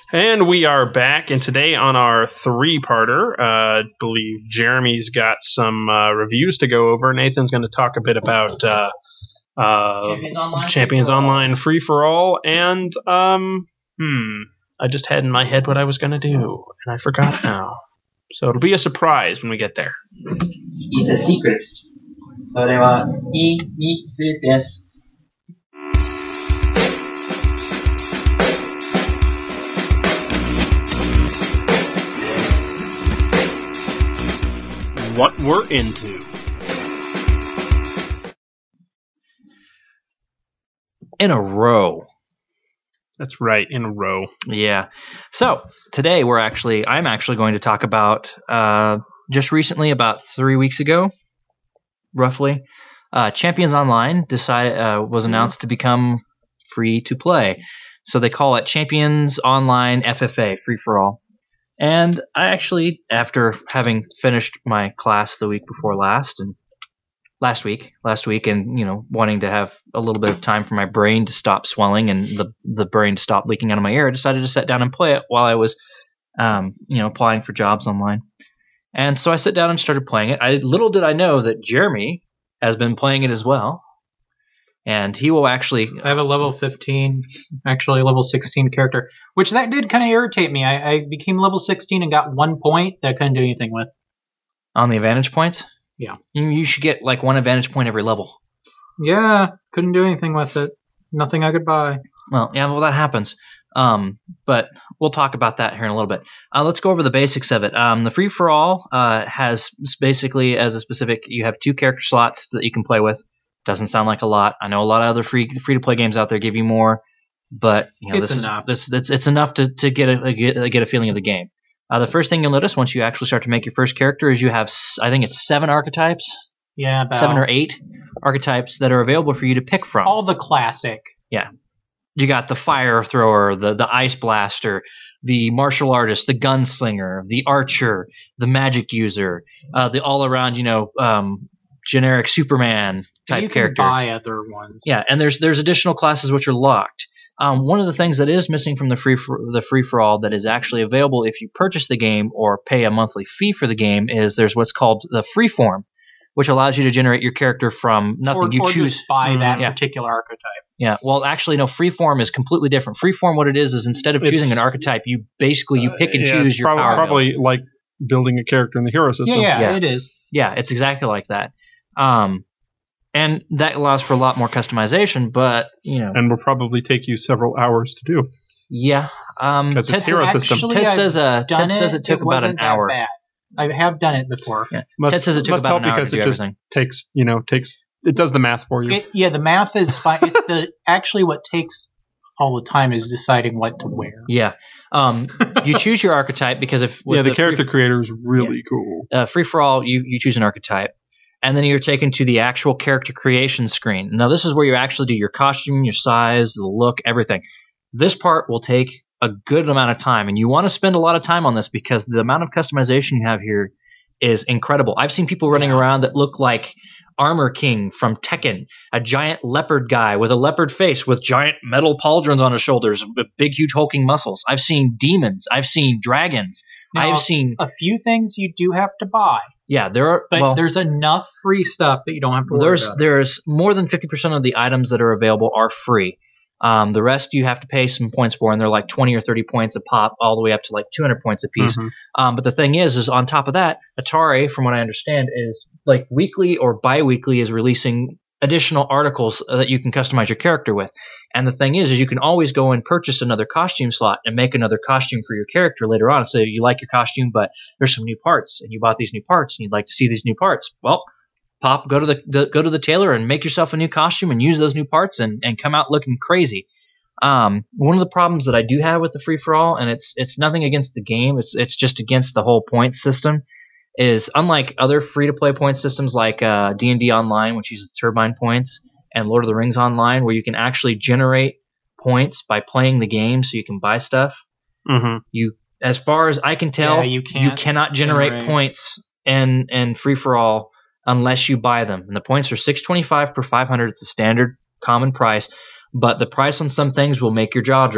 Speaker 8: And we are back, and today on our three-parter, I believe Jeremy's got some reviews to go over. Nathan's going to talk a bit about Champions Online Free-for-All, and I just had in my head what I was going to do, and I forgot now. So it'll be a surprise when we get there.
Speaker 9: It's a secret. それは秘密です。
Speaker 13: What we're into.
Speaker 9: In a row.
Speaker 8: That's right, in a row.
Speaker 9: Yeah. So today I'm actually going to talk about just recently, about 3 weeks ago, roughly, Champions Online was announced to become free to play. So they call it Champions Online FFA, free for all. And I actually, after having finished my class the week before last week, and wanting to have a little bit of time for my brain to stop swelling and the brain to stop leaking out of my ear, I decided to sit down and play it while I was, applying for jobs online. And so I sat down and started playing it. Little did I know that Jeremy has been playing it as well. And he will actually...
Speaker 10: I have a level 15, actually level 16 character, which that did kind of irritate me. I became level 16 and got 1 point that I couldn't do anything with.
Speaker 9: On the advantage points?
Speaker 10: Yeah.
Speaker 9: You should get like 1 advantage point every level.
Speaker 10: Yeah, couldn't do anything with it. Nothing I could buy.
Speaker 9: Well, that happens. But we'll talk about that here in a little bit. Let's go over the basics of it. The free-for-all has basically, as a specific, you have 2 character slots that you can play with. Doesn't sound like a lot. I know a lot of other free-to-play games out there give you more, but
Speaker 10: it's enough.
Speaker 9: It's enough to get a feeling of the game. The first thing you'll notice once you actually start to make your first character is you have, I think it's 7 archetypes.
Speaker 10: Yeah, about
Speaker 9: 7 or 8 archetypes that are available for you to pick from.
Speaker 10: All the classic.
Speaker 9: Yeah. You got the fire thrower, the ice blaster, the martial artist, the gunslinger, the archer, the magic user, the all-around, generic Superman type character.
Speaker 10: You can buy other ones.
Speaker 9: Yeah, and there's additional classes which are locked. One of the things that is missing from the free-for-all that is actually available if you purchase the game or pay a monthly fee for the game is there's what's called the freeform, which allows you to generate your character from nothing. You choose
Speaker 10: just buy that particular archetype.
Speaker 9: Yeah, well, actually, no. Freeform is completely different. Freeform, what it is instead of choosing an archetype, you pick and choose your power.
Speaker 8: Probably like building a character in the hero system.
Speaker 10: Yeah, it is.
Speaker 9: Yeah, it's exactly like that. And that allows for a lot more customization, but
Speaker 8: and will probably take you several hours to do.
Speaker 9: Yeah,
Speaker 8: because it's hero system.
Speaker 9: Ted says it took about an hour.
Speaker 10: Bad. I have done it before.
Speaker 9: Yeah. Ted says it took about an hour to do everything.
Speaker 8: Takes it does the math for you.
Speaker 10: The math is fine. It's actually what takes all the time is deciding what to wear.
Speaker 9: Yeah. You choose your archetype because
Speaker 8: the character creator is really cool.
Speaker 9: Free for all, you choose an archetype, and then you're taken to the actual character creation screen. Now this is where you actually do your costume, your size, the look, everything. This part will take a good amount of time, and you want to spend a lot of time on this because the amount of customization you have here is incredible. I've seen people running around that look like Armor King from Tekken, a giant leopard guy with a leopard face with giant metal pauldrons on his shoulders with big, huge hulking muscles. I've seen demons. I've seen dragons.
Speaker 10: Now,
Speaker 9: I've seen
Speaker 10: a few things you do have to buy.
Speaker 9: Yeah, there are.
Speaker 10: But there's enough free stuff that you don't have to worry about.
Speaker 9: There's more than 50% of the items that are available are free. The rest you have to pay some points for, and they're like 20 or 30 points a pop, all the way up to like 200 points a piece.
Speaker 8: Mm-hmm.
Speaker 9: But the thing is on top of that, Atari, from what I understand, is like weekly or bi-weekly is releasing additional articles that you can customize your character with. And the thing is you can always go and purchase another costume slot and make another costume for your character later on. So you like your costume, but there's some new parts, and you bought these new parts, and you'd like to see these new parts. Well, go to the tailor and make yourself a new costume and use those new parts and come out looking crazy. One of the problems that I do have with the free-for-all, and it's nothing against the game, it's just against the whole point system, is unlike other free-to-play point systems like D&D Online, which uses Turbine points, and Lord of the Rings Online, where you can actually generate points by playing the game so you can buy stuff.
Speaker 8: Mm-hmm.
Speaker 9: As far as I can tell, you cannot generate points in free-for-all unless you buy them. And the points are $6.25 per 500. It's a standard common price, but the price on some things will make your jaw drop.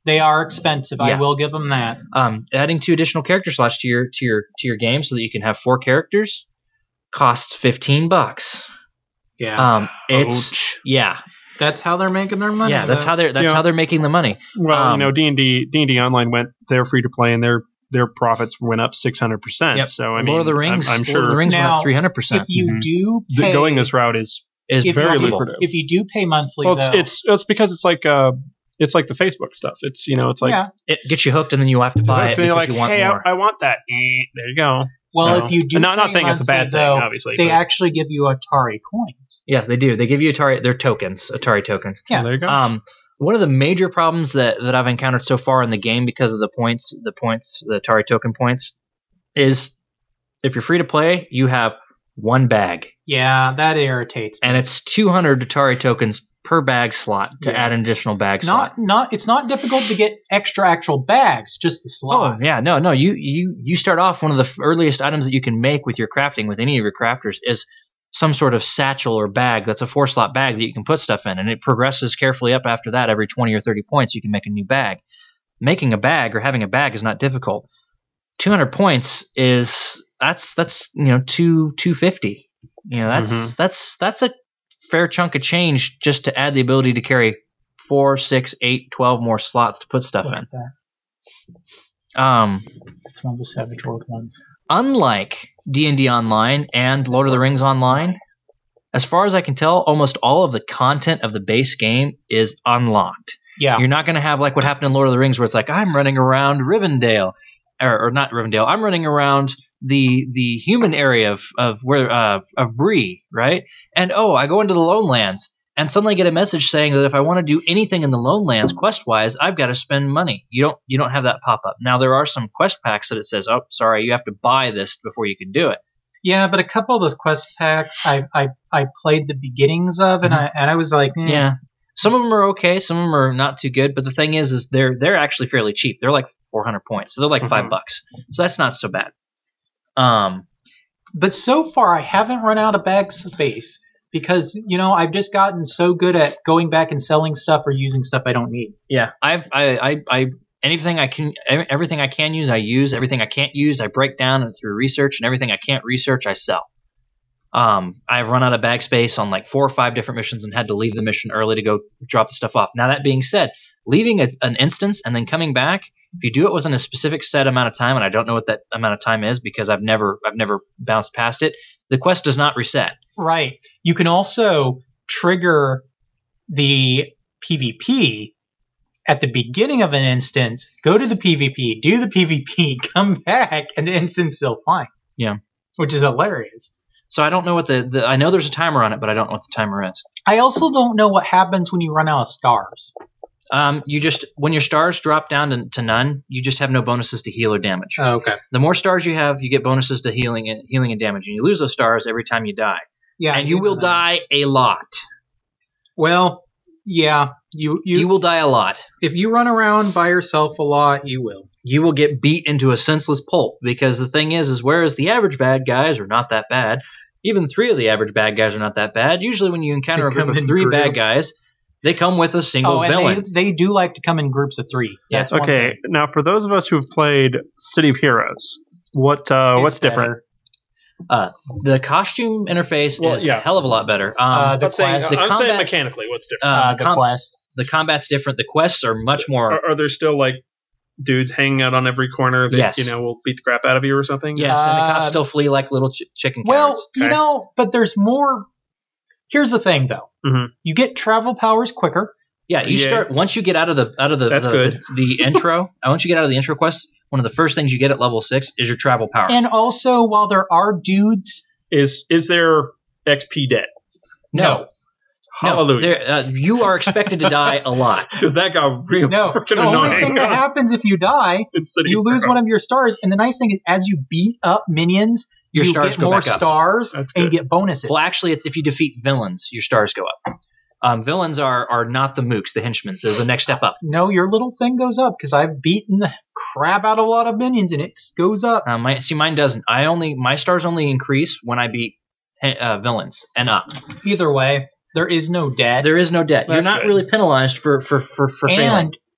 Speaker 10: They are expensive.
Speaker 9: Yeah.
Speaker 10: I will give them that.
Speaker 9: Adding 2 additional character slots to your game so that you can have 4 characters costs $15.
Speaker 10: Yeah.
Speaker 9: Yeah.
Speaker 10: That's how they're making their money.
Speaker 9: Yeah, that's how they're making the money.
Speaker 8: Well, D&D Online they're free to play, and their profits went up 600%.
Speaker 9: Yep.
Speaker 8: So I mean,
Speaker 9: Lord of the Rings,
Speaker 8: I'm sure
Speaker 9: Lord of the Rings
Speaker 10: now,
Speaker 9: went up 300%.
Speaker 10: If you do pay,
Speaker 8: going this route is very lucrative.
Speaker 10: If you do pay monthly,
Speaker 8: well,
Speaker 10: though,
Speaker 8: it's because it's like the Facebook stuff. It's it's like
Speaker 9: it gets you hooked, and then you have to buy it because
Speaker 8: like,
Speaker 9: you want
Speaker 8: hey,
Speaker 9: more.
Speaker 8: I want that. There you go.
Speaker 10: Well,
Speaker 8: so,
Speaker 10: if you do,
Speaker 8: not saying it's a bad thing,
Speaker 10: though,
Speaker 8: obviously.
Speaker 10: They actually give you Atari coins.
Speaker 9: Yeah, they do. They give you their tokens, Atari tokens.
Speaker 10: Yeah,
Speaker 8: there you go.
Speaker 9: One of the major problems that I've encountered so far in the game because of the Atari token points, is if you're free to play, you have 1 bag.
Speaker 10: Yeah, that irritates me.
Speaker 9: And it's 200 Atari tokens per bag slot to add an additional bag slot.
Speaker 10: It's not difficult to get extra actual bags, just the slot.
Speaker 9: Oh yeah, no. You start off, one of the earliest items that you can make with your crafting with any of your crafters is some sort of satchel or bag that's a 4-slot bag that you can put stuff in, and it progresses carefully up after that. Every 20 or 30 points, you can make a new bag. Making a bag or having a bag is not difficult. 200 points that's $250. That's a fair chunk of change just to add the ability to carry 4, 6, 8, 12 more slots to put stuff in.
Speaker 10: It's one of the Savage World ones.
Speaker 9: Unlike D&D Online and Lord of the Rings Online, as far as I can tell, almost all of the content of the base game is unlocked.
Speaker 10: Yeah.
Speaker 9: You're not going to have like what happened in Lord of the Rings, where it's like, I'm running around Rivendell, or not Rivendell. I'm running around the human area of Bree, right? And I go into the Lone Lands and suddenly get a message saying that if I want to do anything in the Lone Lands quest-wise, I've got to spend money. You don't have that pop up. Now there are some quest packs that it says, oh, sorry, you have to buy this before you can do it.
Speaker 10: Yeah, but a couple of those quest packs I played the beginnings of, and I was like,
Speaker 9: yeah. Some of them are okay, some of them are not too good. But the thing is they're actually fairly cheap. They're like 400 points, so they're like $5. So that's not so bad.
Speaker 10: But so far I haven't run out of bag space because I've just gotten so good at going back and selling stuff or using stuff I don't need.
Speaker 9: Yeah, everything I can use, I use. Everything I can't use, I break down and through research, and everything I can't research, I sell. I've run out of bag space on like 4 or 5 different missions and had to leave the mission early to go drop the stuff off. Now that being said, leaving an instance and then coming back, if you do it within a specific set amount of time, and I don't know what that amount of time is because I've never bounced past it, the quest does not reset.
Speaker 10: Right. You can also trigger the PvP at the beginning of an instance, go to the PvP, do the PvP, come back, and the instance is still fine.
Speaker 9: Yeah.
Speaker 10: Which is hilarious.
Speaker 9: So I don't know what I know there's a timer on it, but I don't know what the timer is.
Speaker 10: I also don't know what happens when you run out of stars.
Speaker 9: When your stars drop down to none, you just have no bonuses to heal or damage.
Speaker 10: Oh, okay.
Speaker 9: The more stars you have, you get bonuses to healing and damage, and you lose those stars every time you die.
Speaker 10: Yeah,
Speaker 9: and you will die a lot.
Speaker 10: Well, yeah, you
Speaker 9: will die a lot.
Speaker 10: If you run around by yourself a lot, you will.
Speaker 9: You will get beat into a senseless pulp, because the thing is whereas the average bad guys are not that bad, even 3 of the average bad guys are not that bad. Usually when you encounter a group of 3 bad guys, they come with a single villain.
Speaker 10: They do like to come in groups of 3.
Speaker 9: That's
Speaker 8: okay. Now, for those of us who have played City of Heroes, what's different?
Speaker 9: The costume interface is a hell of a lot better.
Speaker 8: I'm saying mechanically, what's different?
Speaker 9: The combat's different. The quests are much more.
Speaker 8: Are there still like dudes hanging out on every corner that will beat the crap out of you or something?
Speaker 9: Yes, and the cops still flee like little chicken carrots.
Speaker 10: Well, but there's more. Here's the thing, though.
Speaker 8: Mm-hmm.
Speaker 10: You get travel powers quicker.
Speaker 9: Yeah, start once you get out of the intro. Once you get out of the intro quest, one of the first things you get at level 6 is your travel power.
Speaker 10: And also, while there are dudes,
Speaker 8: is there XP debt?
Speaker 9: No.
Speaker 8: Hallelujah.
Speaker 9: You are expected to die a lot.
Speaker 8: Because that got real freaking annoying.
Speaker 10: The only thing that happens if you die, you lose one of your stars. And the nice thing is, as you beat up minions,
Speaker 9: your
Speaker 10: you
Speaker 9: stars
Speaker 10: get
Speaker 9: go
Speaker 10: more
Speaker 9: back up.
Speaker 10: stars and you get bonuses.
Speaker 9: Well, actually, it's if you defeat villains, your stars go up. Villains are not the mooks, the henchmen. They're the next step up.
Speaker 10: No, your little thing goes up because I've beaten the crap out of a lot of minions and it goes up.
Speaker 9: Mine doesn't. My stars only increase when I beat villains and up.
Speaker 10: Either way, there is no debt.
Speaker 9: There is no debt. You're not really penalized for failing.
Speaker 10: And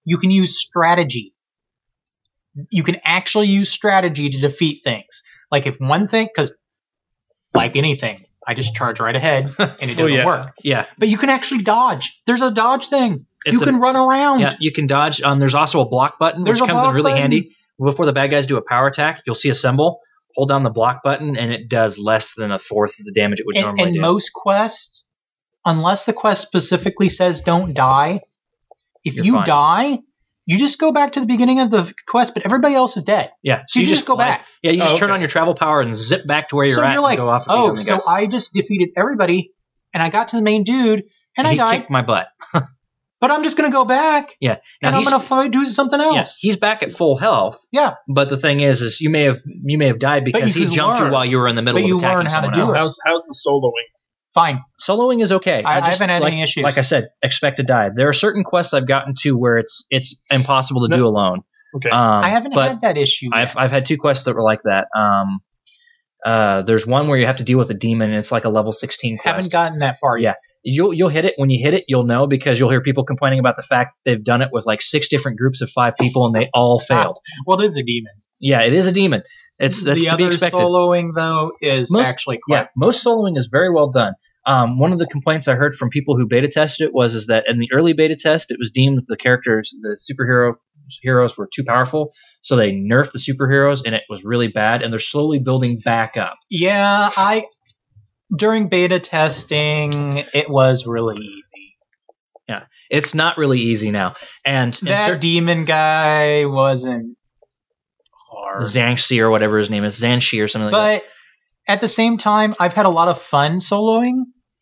Speaker 10: you can use strategy. You can actually use strategy to defeat things. Like if one thing, because like anything, I just charge right ahead and it doesn't work.
Speaker 9: Yeah.
Speaker 10: But you can actually dodge. There's a dodge thing. You can run around.
Speaker 9: Yeah, you can dodge. There's also a block button, which comes in really handy. Before the bad guys do a power attack, you'll see a symbol. Hold down the block button, and it does less than a fourth of the damage it would normally do.
Speaker 10: And most quests, unless the quest specifically says don't die, if you die, you just go back to the beginning of the quest, but everybody else is dead.
Speaker 9: Yeah.
Speaker 10: So you just go back.
Speaker 9: Yeah, you just turn on your travel power and zip back to where you're at
Speaker 10: you're like,
Speaker 9: and go off.
Speaker 10: So I just defeated everybody, and I got to the main dude, and I died.
Speaker 9: He kicked my butt.
Speaker 10: But I'm just going to go back.
Speaker 9: Yeah.
Speaker 10: Now and I'm going to do something else.
Speaker 9: Yes, he's back at full health.
Speaker 10: Yeah.
Speaker 9: But the thing is you may have died because he jumped you while you were in the middle of attacking
Speaker 10: learn how to do
Speaker 8: it. How's the soloing?
Speaker 10: Fine.
Speaker 9: Soloing is okay.
Speaker 10: I haven't had any issues.
Speaker 9: Like I said, expect to die. There are certain quests I've gotten to where it's impossible to do alone.
Speaker 8: Okay.
Speaker 10: I haven't had that issue yet.
Speaker 9: I've had 2 quests that were like that. There's one where you have to deal with a demon, and it's like a level 16 quest.
Speaker 10: Haven't gotten that far yet.
Speaker 9: Yeah. You'll hit it. When you hit it, you'll know because you'll hear people complaining about the fact that they've done it with like 6 different groups of 5 people and they all failed.
Speaker 10: Well, it is a demon.
Speaker 9: Yeah, it is a demon. That's to be expected.
Speaker 10: The other soloing though is actually quite.
Speaker 9: Yeah, most soloing is very well done. One of the complaints I heard from people who beta tested it was that in the early beta test, it was deemed that the superheroes were too powerful, so they nerfed the superheroes, and it was really bad. And they're slowly building back up.
Speaker 10: Yeah, during beta testing, it was really easy.
Speaker 9: Yeah, it's not really easy now. And
Speaker 10: that demon guy wasn't hard.
Speaker 9: Zhangxi or whatever his name is, Zhanshi or something like that.
Speaker 10: But at the same time, I've had a lot of fun soloing.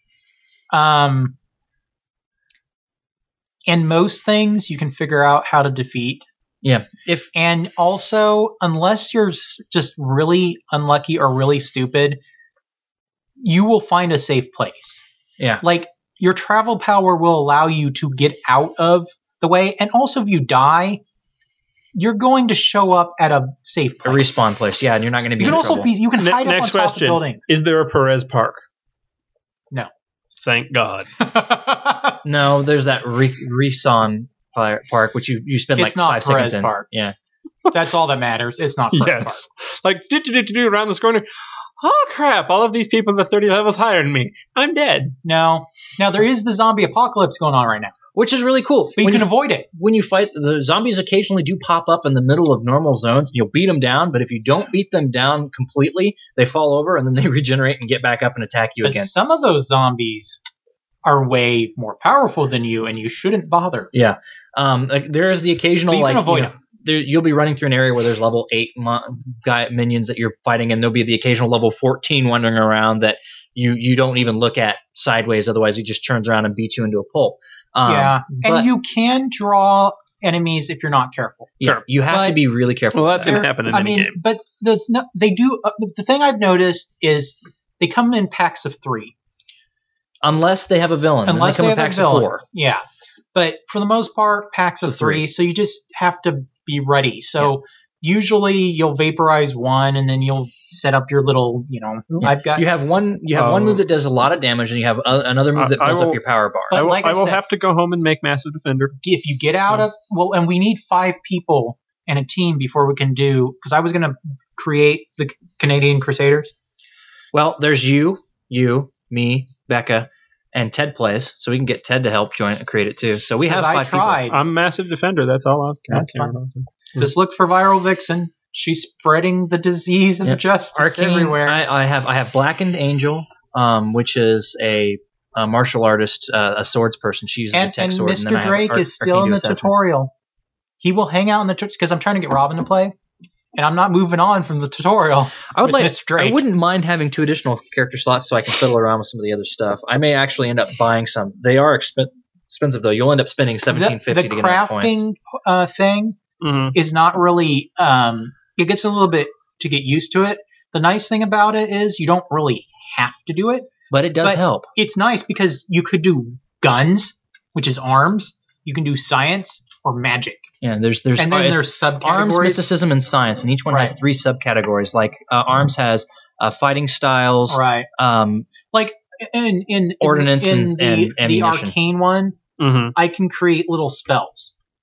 Speaker 10: And most things you can figure out how to defeat.
Speaker 9: Yeah.
Speaker 10: And also, unless you're just really unlucky or really stupid, you will find a safe place.
Speaker 9: Yeah.
Speaker 10: Like, your travel power will allow you to get out of the way. And also, if you die, you're going to show up at a safe place.
Speaker 9: A respawn place, yeah, and you're not going to be in trouble.
Speaker 10: You can hide up on top of buildings.
Speaker 8: Is there a Perez Park?
Speaker 10: No.
Speaker 8: Thank God.
Speaker 9: No, there's that Reson Park, which you spend like 5 seconds in.
Speaker 10: Park.
Speaker 9: Yeah.
Speaker 10: That's all that matters. It's not Perez Park.
Speaker 8: Like, do around this corner. Oh, crap, all of these people are 30 levels higher than me. I'm dead.
Speaker 10: No. Now, there is the zombie apocalypse going on right now.
Speaker 9: Which is really cool.
Speaker 10: But you can avoid it.
Speaker 9: When you fight, the zombies occasionally do pop up in the middle of normal zones. You'll beat them down, but if you don't beat them down completely, they fall over and then they regenerate and get back up and attack you again.
Speaker 10: Some of those zombies are way more powerful than you, and you shouldn't bother.
Speaker 9: Yeah. There is the occasional,
Speaker 10: but you can avoid them.
Speaker 9: You'll be running through an area where there's level 8 minions that you're fighting, and there'll be the occasional level 14 wandering around that you don't even look at sideways, otherwise he just turns around and beats you into a pulp.
Speaker 10: And you can draw enemies if you're not careful.
Speaker 9: Yeah, sure. You have to be really careful.
Speaker 8: Well, that's going to happen in any game.
Speaker 10: But they do. The thing I've noticed is they come in packs of 3.
Speaker 9: Unless they have a villain.
Speaker 10: Unless
Speaker 9: they come
Speaker 10: they
Speaker 9: in
Speaker 10: have
Speaker 9: packs
Speaker 10: a villain.
Speaker 9: of 4.
Speaker 10: Yeah. But for the most part, packs of 3. So you just have to be ready. So usually you'll vaporize one, and then you'll set up your little, You have one move that does a lot of damage, and you have another move that builds up your power bar.
Speaker 8: I will have to go home and make Massive Defender.
Speaker 10: If you get out of... Well, and we need 5 people and a team before we can do... Because I was going to create the Canadian Crusaders.
Speaker 9: Well, there's you, me, Becca, and Ted plays, so we can get Ted to help create it too. So we have 5 people.
Speaker 8: I'm Massive Defender. That's all I've got.
Speaker 10: Just look for Viral Vixen. She's spreading the disease and the justice everywhere.
Speaker 9: I have Blackened Angel, which is a martial artist, a swords person. She uses a tech sword.
Speaker 10: And Mr. Drake is still in the tutorial. He will hang out in the tutorial because I'm trying to get Robin to play, and I'm not moving on from the tutorial.
Speaker 9: I wouldn't mind having 2 additional character slots so I can fiddle around with some of the other stuff. I may actually end up buying some. They are expensive though. You'll end up spending $17.50 to get enough points.
Speaker 10: The crafting thing is not really. It gets a little bit to get used to it. The nice thing about it is you don't really have to do it,
Speaker 9: but it does help.
Speaker 10: It's nice because you could do guns, which is arms. You can do science or magic.
Speaker 9: Yeah, there's
Speaker 10: subcategories.
Speaker 9: Arms, mysticism, and science, and each one has 3 subcategories. Like arms has fighting styles,
Speaker 10: right? Like in
Speaker 9: ordnance and ammunition.
Speaker 10: The arcane one, I can create little spells.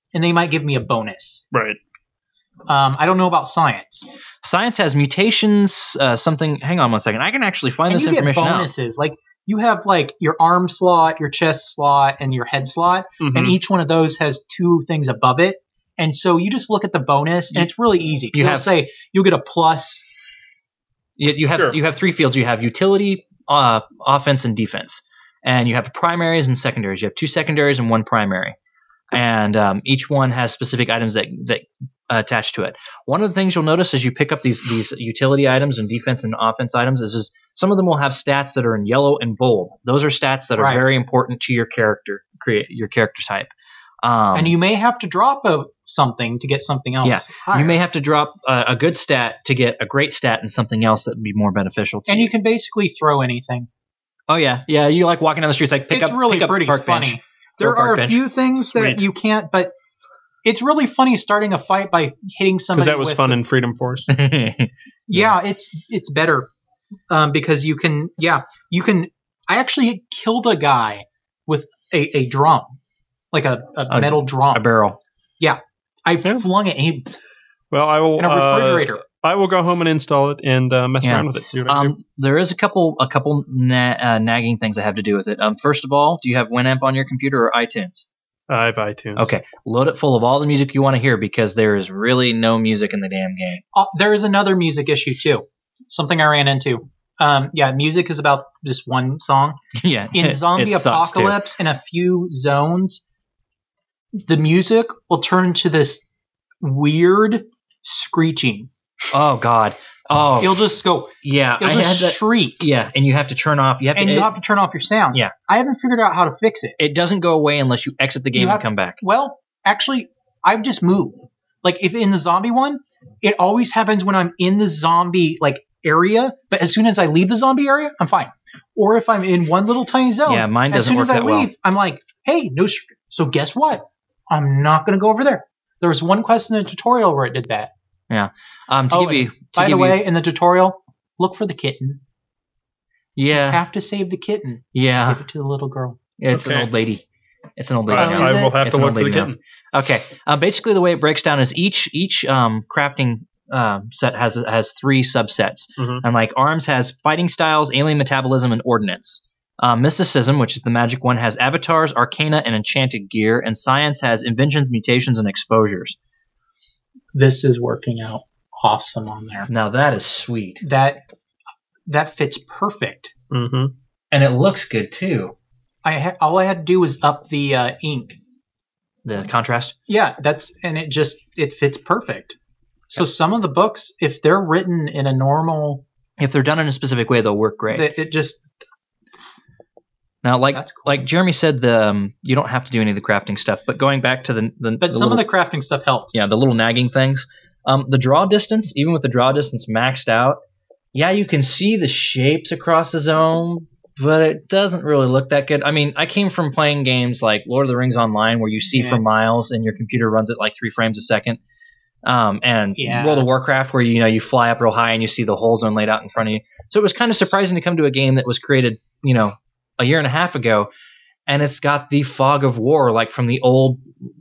Speaker 10: and they might give me a bonus.
Speaker 8: Right.
Speaker 10: I don't know about science.
Speaker 9: Science has mutations, something... Hang on 1 second. I can actually find this information out.
Speaker 10: You get bonuses. Like, you have, like, your arm slot, your chest slot, and your head slot, and each one of those has 2 things above it. And so you just look at the bonus, and it's really easy. You'll say you'll get a plus.
Speaker 9: You have 3 fields. You have utility, offense, and defense. And you have primaries and secondaries. You have 2 secondaries and 1 primary. And each one has specific items that attached to it. One of the things you'll notice as you pick up these utility items and defense and offense items is some of them will have stats that are in yellow and bold. Those are stats that are very important to your character, your character type.
Speaker 10: And you may have to drop something to get something else.
Speaker 9: Yeah,
Speaker 10: higher.
Speaker 9: You may have to drop a good stat to get a great stat and something else that would be more beneficial to you.
Speaker 10: And you can basically throw anything.
Speaker 9: Oh yeah. You like walking down the streets, like pick up
Speaker 10: pretty
Speaker 9: park
Speaker 10: funny.
Speaker 9: Bench.
Speaker 10: There are a few things that you can't, but it's really funny starting a fight by hitting somebody.
Speaker 8: Because that was fun in Freedom Force.
Speaker 10: Yeah, it's better because you can. I actually killed a guy with a drum, like a metal drum,
Speaker 9: a barrel.
Speaker 10: Yeah, I flung it.
Speaker 8: Well, I will
Speaker 10: in a refrigerator.
Speaker 8: I will go home and install it and mess around with it. See what I do.
Speaker 9: There is a couple nagging things that have to do with it. First of all, do you have Winamp on your computer or iTunes?
Speaker 8: I have iTunes.
Speaker 9: Okay, load it full of all the music you want to hear because there is really no music in the damn game.
Speaker 10: There is another music issue too. Something I ran into. Music is about just one song.
Speaker 9: Yeah,
Speaker 10: in Zombie Apocalypse, in a few zones, the music will turn into this weird screeching.
Speaker 9: Oh God! Oh,
Speaker 10: you'll just go.
Speaker 9: Yeah,
Speaker 10: you'll just shriek.
Speaker 9: Yeah, and you have to turn off. You have
Speaker 10: to turn off your sound.
Speaker 9: Yeah,
Speaker 10: I haven't figured out how to fix it.
Speaker 9: It doesn't go away unless you exit the game and come back.
Speaker 10: Well, actually, I've just moved. Like if in the zombie one, it always happens when I'm in the zombie area. But as soon as I leave the zombie area, I'm fine. Or if I'm in one little tiny zone,
Speaker 9: yeah, mine doesn't work that well.
Speaker 10: As soon as I leave, I'm like, hey, no. So guess what? I'm not going to go over there. There was one quest in the tutorial where it did that.
Speaker 9: Yeah.
Speaker 10: By the way, in the tutorial, look for the kitten.
Speaker 9: Yeah.
Speaker 10: You have to save the kitten.
Speaker 9: Yeah.
Speaker 10: Give it to the little girl.
Speaker 9: It's an old lady. It's an old lady now.
Speaker 8: I will have to look for the kitten.
Speaker 9: Okay. Basically, the way it breaks down is each crafting set has 3 subsets. And like arms has fighting styles, alien metabolism, and ordnance. Mysticism, which is the magic one, has avatars, arcana, and enchanted gear. And science has inventions, mutations, and exposures.
Speaker 10: This is working out awesome on there.
Speaker 9: Now that is sweet.
Speaker 10: That fits perfect.
Speaker 9: And it looks good too.
Speaker 10: All I had to do was up the ink,
Speaker 9: the contrast.
Speaker 10: Yeah, it fits perfect. So some of the books, if they're written in a normal,
Speaker 9: if they're done in a specific way, they'll work great.
Speaker 10: It just.
Speaker 9: Now, like Jeremy said, you don't have to do any of the crafting stuff. But going back to
Speaker 10: but some of the crafting stuff helps.
Speaker 9: Yeah, the little nagging things. The draw distance, even with the draw distance maxed out, yeah, you can see the shapes across the zone, but it doesn't really look that good. I mean, I came from playing games like Lord of the Rings Online, where you see for miles and your computer runs at like 3 frames a second. And World of Warcraft, where you fly up real high and you see the whole zone laid out in front of you. So it was kind of surprising to come to a game that was created, a year and a half ago, and it's got the fog of war, like from the old,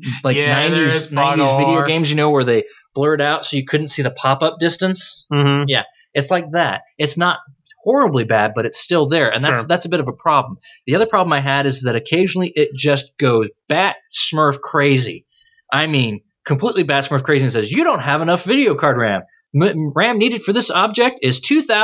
Speaker 9: 90s video games, where they blurred out so you couldn't see the pop-up distance. Yeah, it's like that. It's not horribly bad, but it's still there, and that's a bit of a problem. The other problem I had is that occasionally it just goes bat Smurf crazy. I mean, completely bat Smurf crazy, and says, you don't have enough video card RAM. RAM needed for this object is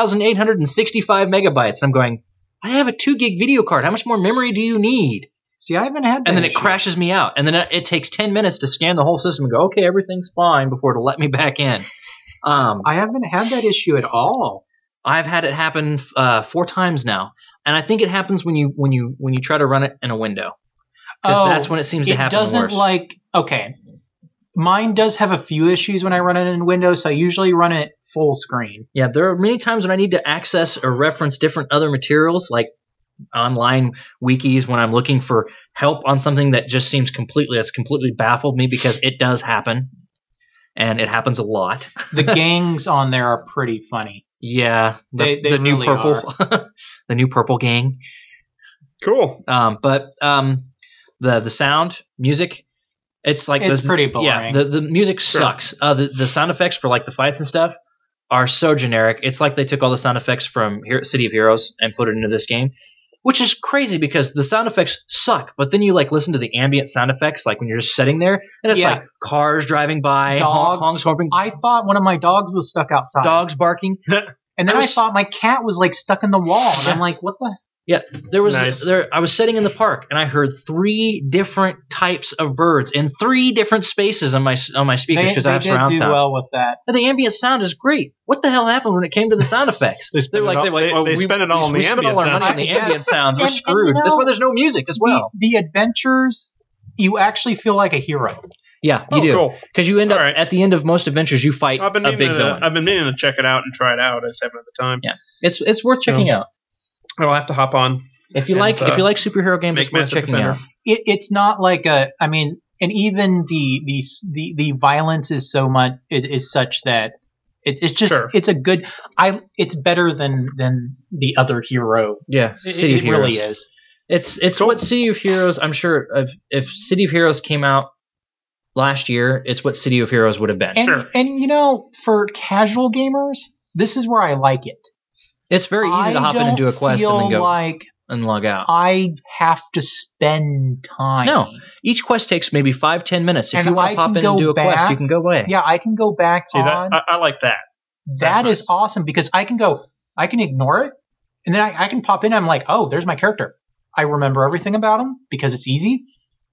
Speaker 9: 2,865 megabytes. And I'm going, I have a 2 gig video card. How much more memory do you need?
Speaker 10: See, I haven't had that.
Speaker 9: And then it crashes me out. And then it takes 10 minutes to scan the whole system and go, okay, everything's fine before it'll let me back in.
Speaker 10: I haven't had that issue at all.
Speaker 9: I've had it happen 4 times now. And I think it happens when you try to run it in a window. Because that's when it seems to happen worse.
Speaker 10: Okay. Mine does have a few issues when I run it in Windows, so I usually run it full screen.
Speaker 9: Yeah, there are many times when I need to access or reference different other materials, like online wikis, when I'm looking for help on something that just seems that's completely baffled me, because it does happen, and it happens a lot.
Speaker 10: The gangs on there are pretty funny.
Speaker 9: Yeah,
Speaker 10: they
Speaker 9: the new
Speaker 10: really
Speaker 9: purple, the new purple gang.
Speaker 8: Cool.
Speaker 9: But the sound, music, It's like
Speaker 10: it's pretty boring.
Speaker 9: Yeah, the music sucks. The sound effects for like the fights and stuff are so generic. It's like they took all the sound effects from City of Heroes and put it into this game, which is crazy because the sound effects suck. But then you like listen to the ambient sound effects, like when you're just sitting there, and it's like cars driving by, honks honking.
Speaker 10: I thought one of my dogs was stuck outside.
Speaker 9: Dogs barking.
Speaker 10: And then I thought my cat was like stuck in the wall, and I'm like, what the?
Speaker 9: Yeah, I was sitting in the park and I heard 3 different types of birds in 3 different spaces on my speakers because I have surround sound.
Speaker 10: They did do well with that.
Speaker 9: And the ambient sound is great. What the hell happened when it came to the sound effects?
Speaker 13: They spent it all on the ambient sound.
Speaker 9: On the ambient sounds. We're screwed. That's why there's no music as well.
Speaker 10: The adventures, you actually feel like a hero.
Speaker 9: Yeah, you do. Because you end up at the end of most adventures, you fight a big villain.
Speaker 8: I've been meaning to check it out and try it out. I just haven't had the time.
Speaker 9: Yeah, it's worth checking out.
Speaker 8: I'll have to hop on.
Speaker 9: If you like superhero games, it's worth checking out.
Speaker 10: It's not like and even the violence is so much is such that it's just it's a good. It's better than the other hero.
Speaker 9: Yeah,
Speaker 10: City of Heroes. Really is.
Speaker 9: It's cool. What City of Heroes. I'm sure if City of Heroes came out last year, it's what City of Heroes would have been.
Speaker 10: And for casual gamers, this is where I like it.
Speaker 9: It's very easy to hop in and do a quest and then go and log out.
Speaker 10: I have to spend time.
Speaker 9: No, each quest takes maybe 5-10 minutes. If you want to pop in and do a quest, you can go away.
Speaker 10: Yeah, I can go back on.
Speaker 8: I like that.
Speaker 10: That is awesome because I can ignore it, and then I can pop in and I'm like, oh, there's my character. I remember everything about him because it's easy.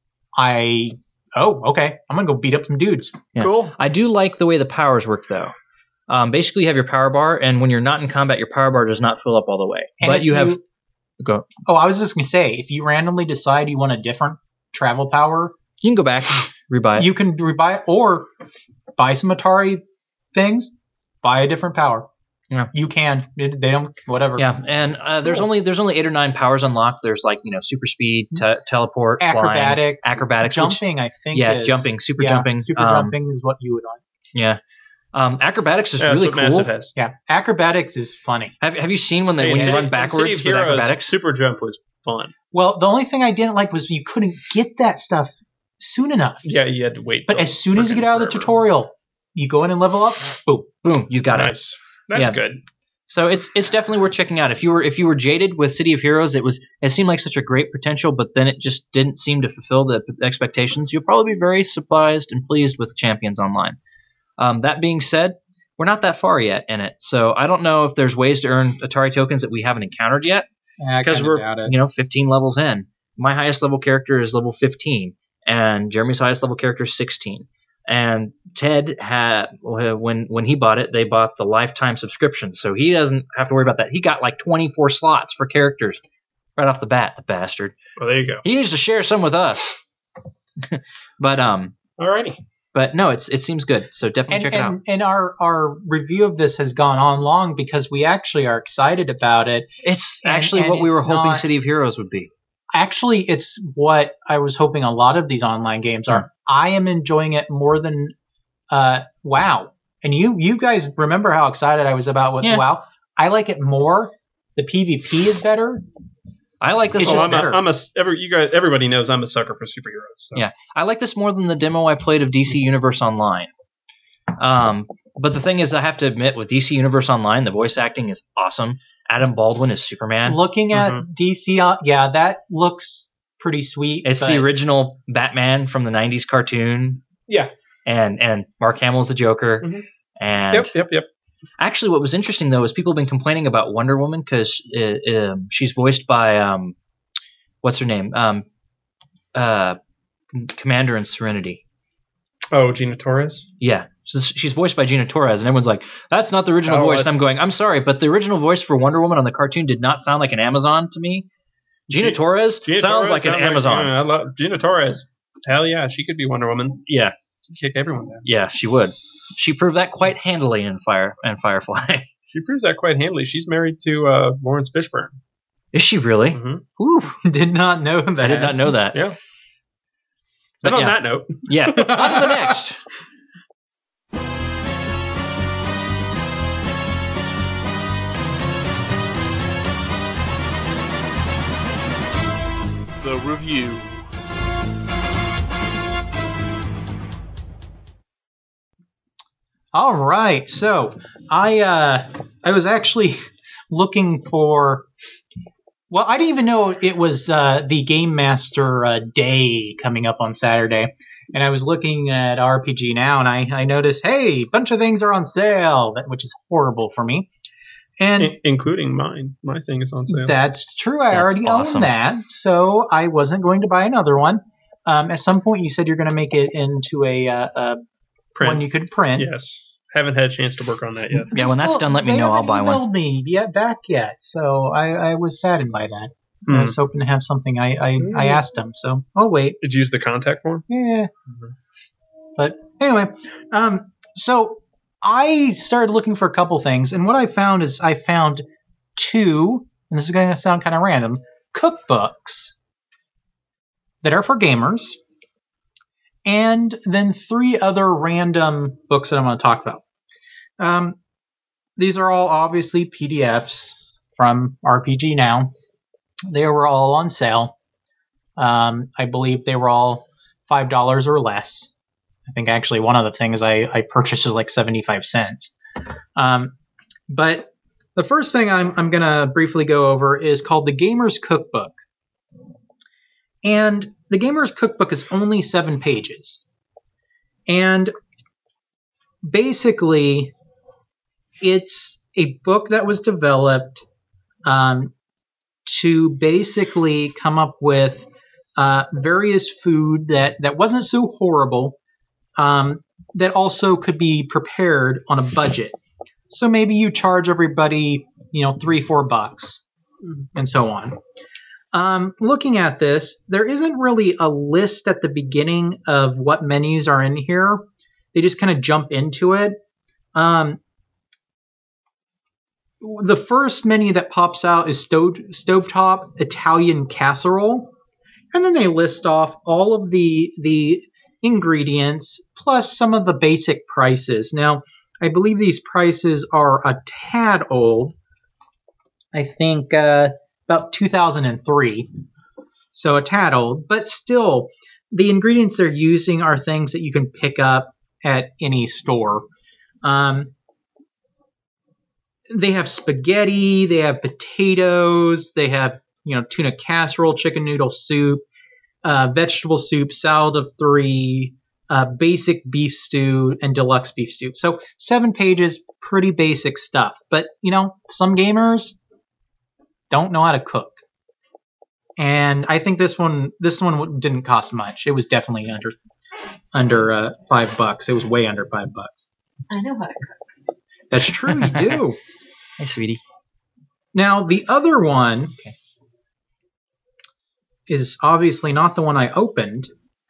Speaker 10: Okay, I'm going to go beat up some dudes.
Speaker 9: Yeah.
Speaker 10: Cool.
Speaker 9: I do like the way the powers work, though. Basically, you have your power bar, and when you're not in combat, your power bar does not fill up all the way. But you have... Go.
Speaker 10: Oh, I was just going to say, if you randomly decide you want a different travel power...
Speaker 9: You can go back, rebuy it.
Speaker 10: You can rebuy it, or buy some Atari things, buy a different power.
Speaker 9: Yeah.
Speaker 10: You can. They don't... Whatever.
Speaker 9: Yeah, and there's only 8 or 9 powers unlocked. There's super speed, teleport,
Speaker 10: acrobatics,
Speaker 9: flying, acrobatics,
Speaker 10: jumping, I think.
Speaker 9: Yeah, jumping, super jumping.
Speaker 10: Super jumping is what you would want.
Speaker 9: Yeah. Acrobatics is really cool.
Speaker 8: Massive has.
Speaker 10: Yeah, acrobatics is funny.
Speaker 9: Have you seen when you run backwards with acrobatics?
Speaker 8: Super jump was fun.
Speaker 10: Well, the only thing I didn't like was you couldn't get that stuff soon enough.
Speaker 8: Yeah, you had to wait.
Speaker 10: But as soon as you get out of the tutorial, you go in and level up.
Speaker 9: Boom, you got it.
Speaker 8: That's good.
Speaker 9: So it's definitely worth checking out. If you were jaded with City of Heroes, it seemed like such a great potential, but then it just didn't seem to fulfill the expectations. You'll probably be very surprised and pleased with Champions Online. That being said, we're not that far yet in it, so I don't know if there's ways to earn Atari tokens that we haven't encountered yet. Because we're 15 levels in. My highest level character is level 15, and Jeremy's highest level character is 16. And Ted had when he bought it, they bought the lifetime subscription, so he doesn't have to worry about that. He got like 24 slots for characters right off the bat, the bastard.
Speaker 8: Well, there you go.
Speaker 9: He needs to share some with us. But
Speaker 8: alrighty.
Speaker 9: But no, it seems good, so definitely check it out.
Speaker 10: And our review of this has gone on long because we actually are excited about it.
Speaker 9: It's actually what we were hoping City of Heroes would be.
Speaker 10: Actually, it's what I was hoping a lot of these online games are. I am enjoying it more than WoW. And you guys remember how excited I was about with WoW? I like it more. The PvP is better.
Speaker 9: I like this a lot better.
Speaker 8: Everybody knows I'm a sucker for superheroes. So.
Speaker 9: Yeah, I like this more than the demo I played of DC Universe Online. But the thing is, I have to admit, with DC Universe Online, the voice acting is awesome. Adam Baldwin is Superman.
Speaker 10: Looking at DC, that looks pretty sweet.
Speaker 9: It's the original Batman from the 90s cartoon.
Speaker 8: Yeah.
Speaker 9: And Mark Hamill's the Joker. Mm-hmm. And
Speaker 8: Yep.
Speaker 9: Actually, what was interesting, though, is people have been complaining about Wonder Woman because she's voiced by, what's her name? Commander in Serenity.
Speaker 8: Oh, Gina Torres?
Speaker 9: Yeah. So she's voiced by Gina Torres, and everyone's like, that's not the original voice. And I'm going, I'm sorry, but the original voice for Wonder Woman on the cartoon did not sound like an Amazon to me. Gina Torres sounds like an Amazon.
Speaker 8: I love Gina Torres. Hell yeah, she could be Wonder Woman.
Speaker 9: Yeah.
Speaker 8: She'd kick everyone down.
Speaker 9: Yeah, she would. She proved that quite handily in Firefly.
Speaker 8: She proves that quite handily. She's married to Lawrence Fishburne.
Speaker 9: Is she really?
Speaker 8: Mm-hmm.
Speaker 10: Ooh, did not know that.
Speaker 9: I did not know that.
Speaker 8: Yeah. But on that note.
Speaker 9: Yeah. On to the next.
Speaker 2: The review.
Speaker 10: All right. So I was actually looking for. Well, I didn't even know it was the Game Master Day coming up on Saturday. And I was looking at RPG Now, and I noticed, hey, a bunch of things are on sale, which is horrible for me. And
Speaker 8: including mine. My thing is on sale.
Speaker 10: That's true. I already own that, so I wasn't going to buy another one. At some point, you said you're going to make it into a one you could print.
Speaker 8: Yes. Haven't had a chance to work on that yet.
Speaker 9: Yeah, when that's done, let me know. I'll buy one.
Speaker 10: They haven't emailed me back yet, so I was saddened by that. I was hoping to have something. I asked them, so I'll wait.
Speaker 8: Did you use the contact form?
Speaker 10: Yeah. But anyway, so I started looking for a couple things, and what I found is I found 2, and this is going to sound kind of random, cookbooks that are for gamers, and then 3 other random books that I'm going to talk about. These are all obviously PDFs from RPG Now. They were all on sale. I believe they were all $5 or less. I think actually one of the things I purchased was like 75 cents. But the first thing I'm going to briefly go over is called The Gamer's Cookbook. And The Gamer's Cookbook is only 7 pages. And basically, it's a book that was developed to basically come up with various food that wasn't so horrible, that also could be prepared on a budget. So maybe you charge everybody, $3-4, and so on. Looking at this, there isn't really a list at the beginning of what menus are in here. They just kind of jump into it. The first menu that pops out is stovetop Italian casserole, and then they list off all of the ingredients plus some of the basic prices. Now, I believe these prices are a tad old. I think about 2003, so a tad old, but still, the ingredients they're using are things that you can pick up at any store. They have spaghetti, they have potatoes, they have tuna casserole, chicken noodle soup, vegetable soup, salad of 3, basic beef stew, and deluxe beef stew. So 7 pages, pretty basic stuff. But some gamers don't know how to cook, and I think this one didn't cost much. It was definitely under $5. It was way under $5.
Speaker 11: I know how to cook.
Speaker 10: That's true, you do.
Speaker 9: Hey, sweetie.
Speaker 10: Now, the other one is obviously not the one I opened.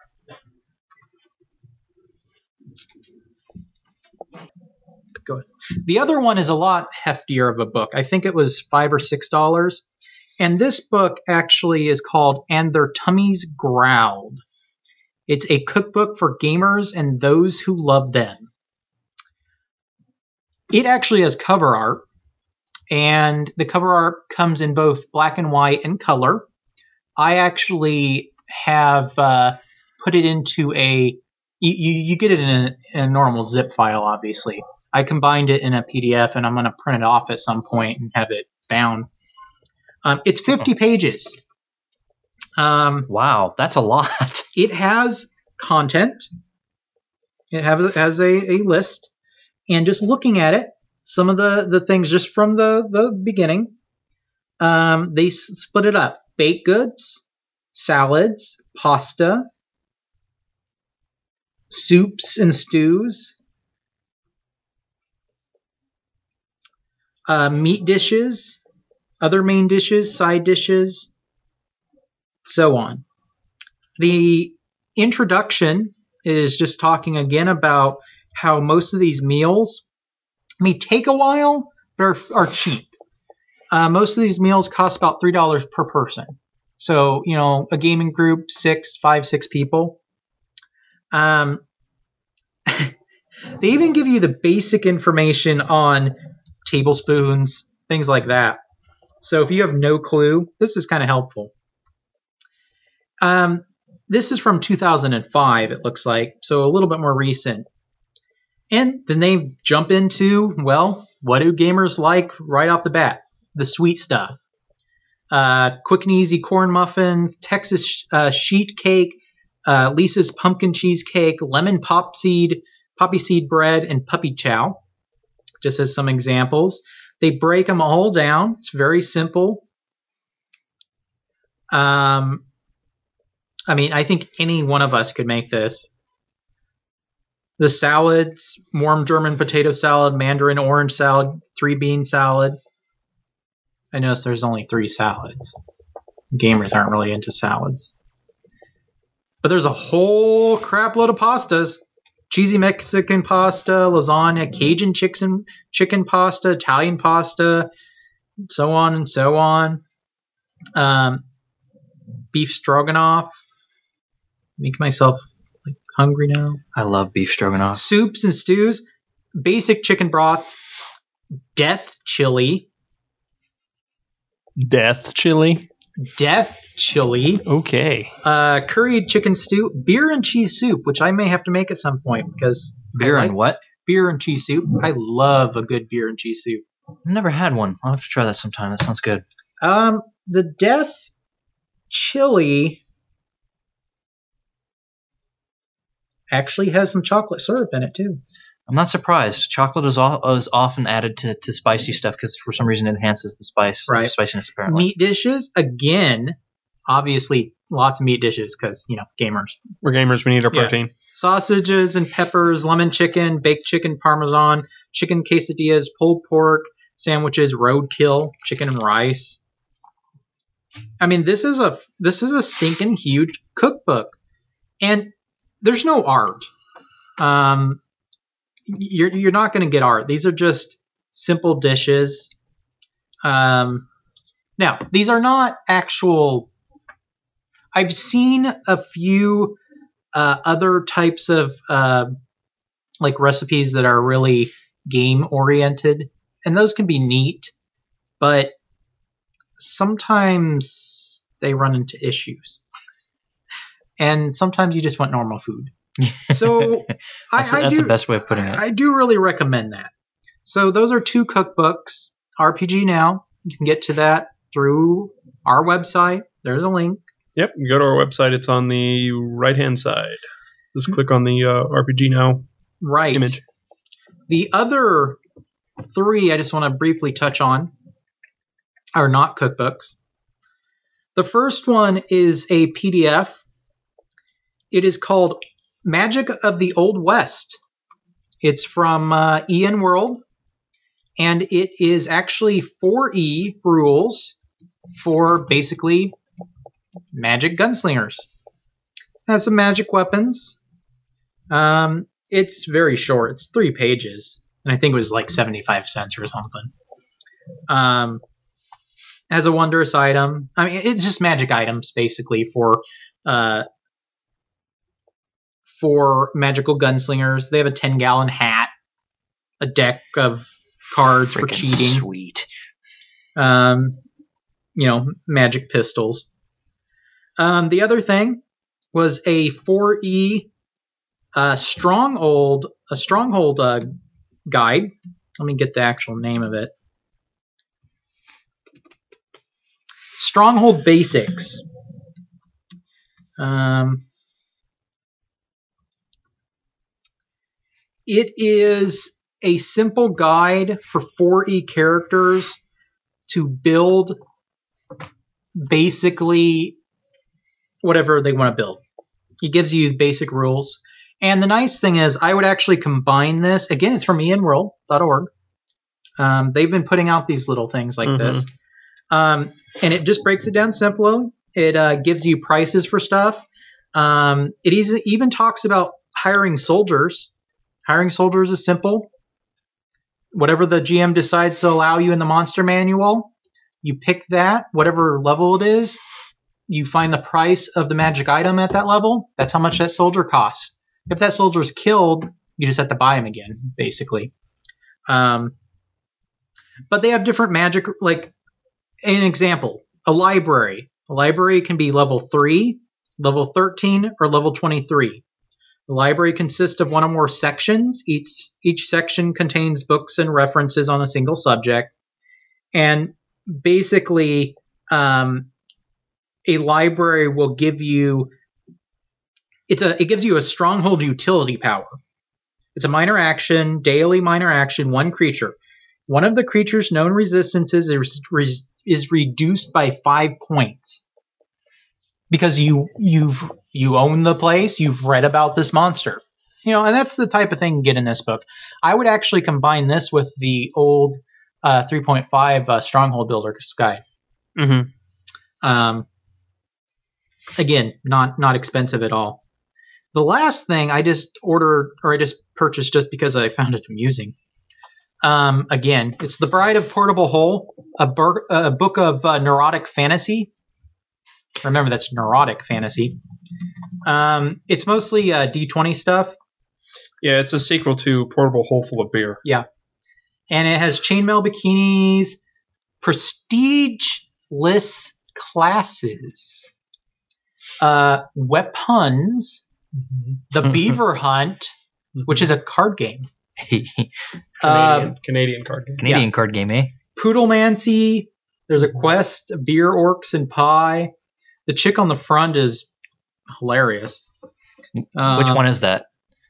Speaker 10: Go ahead. The other one is a lot heftier of a book. I think it was $5 or $6. And this book actually is called And Their Tummies Growled. It's a cookbook for gamers and those who love them. It actually has cover art. And the cover art comes in both black and white and color. I actually have put it into you get it in a normal zip file, obviously. I combined it in a PDF, and I'm going to print it off at some point and have it bound. It's 50 pages.
Speaker 9: Wow, that's a lot.
Speaker 10: It has content. It has a list. And just looking at it, some of the things just from the beginning, they split it up. Baked goods, salads, pasta, soups and stews, meat dishes, other main dishes, side dishes, so on. The introduction is just talking again about how most of these meals may take a while, but are cheap. Most of these meals cost about $3 per person. So, a gaming group, 5, 6 people. They even give you the basic information on tablespoons, things like that. So if you have no clue, this is kind of helpful. This is from 2005, it looks like, so a little bit more recent. And then they jump into, well, what do gamers like right off the bat? The sweet stuff. Quick and easy corn muffins, Texas sheet cake, Lisa's pumpkin cheesecake, lemon poppy seed bread, and puppy chow. Just as some examples. They break them all down. It's very simple. I mean, I think any one of us could make this. The salads, warm German potato salad, mandarin orange salad, 3-bean salad. I noticed there's only 3 salads. Gamers aren't really into salads. But there's a whole crap load of pastas. Cheesy Mexican pasta, lasagna, Cajun chicken pasta, Italian pasta, so on and so on. Beef stroganoff. Make myself hungry now.
Speaker 9: I love beef stroganoff.
Speaker 10: Soups and stews. Basic chicken broth. Death chili.
Speaker 13: Death chili?
Speaker 10: Death chili.
Speaker 13: Okay.
Speaker 10: Curried chicken stew. Beer and cheese soup, which I may have to make at some point because
Speaker 9: beer and what?
Speaker 10: Beer and cheese soup. I love a good beer and cheese soup.
Speaker 9: I've never had one. I'll have to try that sometime. That sounds good.
Speaker 10: The death chili actually has some chocolate syrup in it too.
Speaker 9: I'm not surprised. Chocolate is often added to spicy stuff because for some reason it enhances the spiciness apparently.
Speaker 10: Meat dishes, again, obviously lots of meat dishes because, gamers.
Speaker 13: We're gamers, we need our protein.
Speaker 10: Sausages and peppers, lemon chicken, baked chicken parmesan, chicken quesadillas, pulled pork, sandwiches, roadkill, chicken and rice. I mean, this is a stinking huge cookbook. And there's no art. You're not going to get art. These are just simple dishes. Now, these are not actual. I've seen a few other types of recipes that are really game oriented, and those can be neat, but sometimes they run into issues, and sometimes you just want normal food. So
Speaker 9: that's the best way of putting it.
Speaker 10: I do really recommend that. So those are 2 cookbooks. RPG Now. You can get to that through our website. There's a link.
Speaker 8: Yep, you go to our website. It's on the right-hand side. Just click on the RPG Now image.
Speaker 10: The other 3 I just want to briefly touch on are not cookbooks. The first one is a PDF. It is called Magic of the Old West. It's from Ian World, and it is actually 4E rules for basically magic gunslingers. It has some magic weapons. It's very short. It's 3 pages, and I think it was like 75 cents or something. Has a wondrous item. I mean, it's just magic items basically for magical gunslingers. They have a 10-gallon hat, a deck of cards for cheating.
Speaker 9: Sweet.
Speaker 10: Magic pistols. The other thing was a 4E stronghold guide. Let me get the actual name of it. Stronghold Basics. It is a simple guide for 4E characters to build basically whatever they want to build. It gives you basic rules. And the nice thing is I would actually combine this. Again, it's from ianworld.org. They've been putting out these little things like this. And it just breaks it down simply. It gives you prices for stuff. It even talks about hiring soldiers. Hiring soldiers is simple. Whatever the GM decides to allow you in the monster manual, you pick that, whatever level it is. You find the price of the magic item at that level. That's how much that soldier costs. If that soldier is killed, you just have to buy him again, basically. But they have different magic, like an example, a library. A library can be level 3, level 13, or level 23. The library consists of one or more sections. Each section contains books and references on a single subject. And basically, a library will give you it gives you a stronghold utility power. It's a minor action, daily minor action, one creature. One of the creature's known resistances is reduced by 5 points. Because you own the place, you've read about this monster. And that's the type of thing you get in this book. I would actually combine this with the old 3.5 Stronghold Builder's Guide.
Speaker 8: Mm-hmm.
Speaker 10: Again, not expensive at all. The last thing I just purchased just because I found it amusing. Again, it's The Bride of Portable Hole, a book of neurotic fantasy. Remember, that's neurotic fantasy. It's mostly D20 stuff.
Speaker 8: Yeah, it's a sequel to Portable Hole Full of Beer.
Speaker 10: Yeah. And it has chainmail bikinis, prestige-less classes, weapons, the Beaver Hunt, which is a card game.
Speaker 8: Canadian card game.
Speaker 9: Canadian card game, eh?
Speaker 10: Poodlemancy. There's a quest, beer, orcs, and pie. The chick on the front is hilarious.
Speaker 9: Which one is that?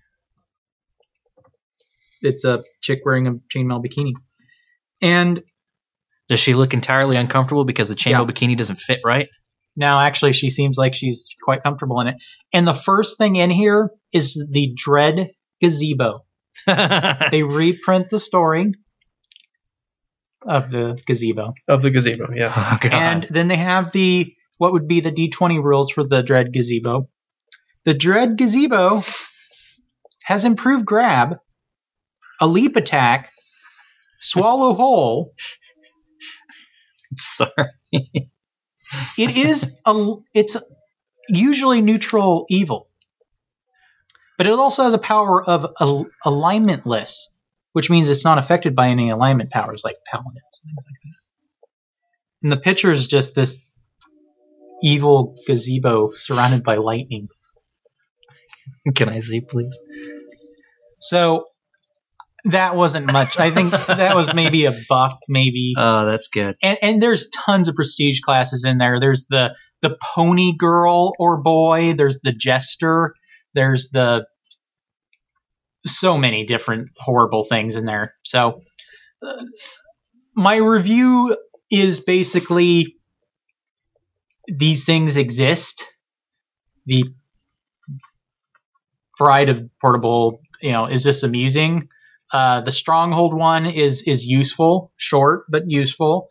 Speaker 10: It's a chick wearing a chainmail bikini. And
Speaker 9: does she look entirely uncomfortable because the chainmail bikini doesn't fit right?
Speaker 10: No, actually, she seems like she's quite comfortable in it. And the first thing in here is the Dread Gazebo. They reprint the story of the gazebo.
Speaker 8: Yeah.
Speaker 9: Oh, God.
Speaker 10: And then they have what would be the D20 rules for the Dread Gazebo. The Dread Gazebo has improved grab, a leap attack, swallow whole.
Speaker 9: I'm sorry.
Speaker 10: It's usually neutral evil. But it also has a power of alignmentless, which means it's not affected by any alignment powers like paladins and things like that. And the picture is just this evil gazebo surrounded by lightning.
Speaker 9: Can I see, please?
Speaker 10: So that wasn't much. I think that was maybe $1, maybe.
Speaker 9: Oh, that's good.
Speaker 10: And there's tons of prestige classes in there. There's the pony girl or boy. There's the jester. There's so many different horrible things in there. So my review is basically these things exist. The Bride of Portable, is just amusing. The Stronghold one is useful, short but useful.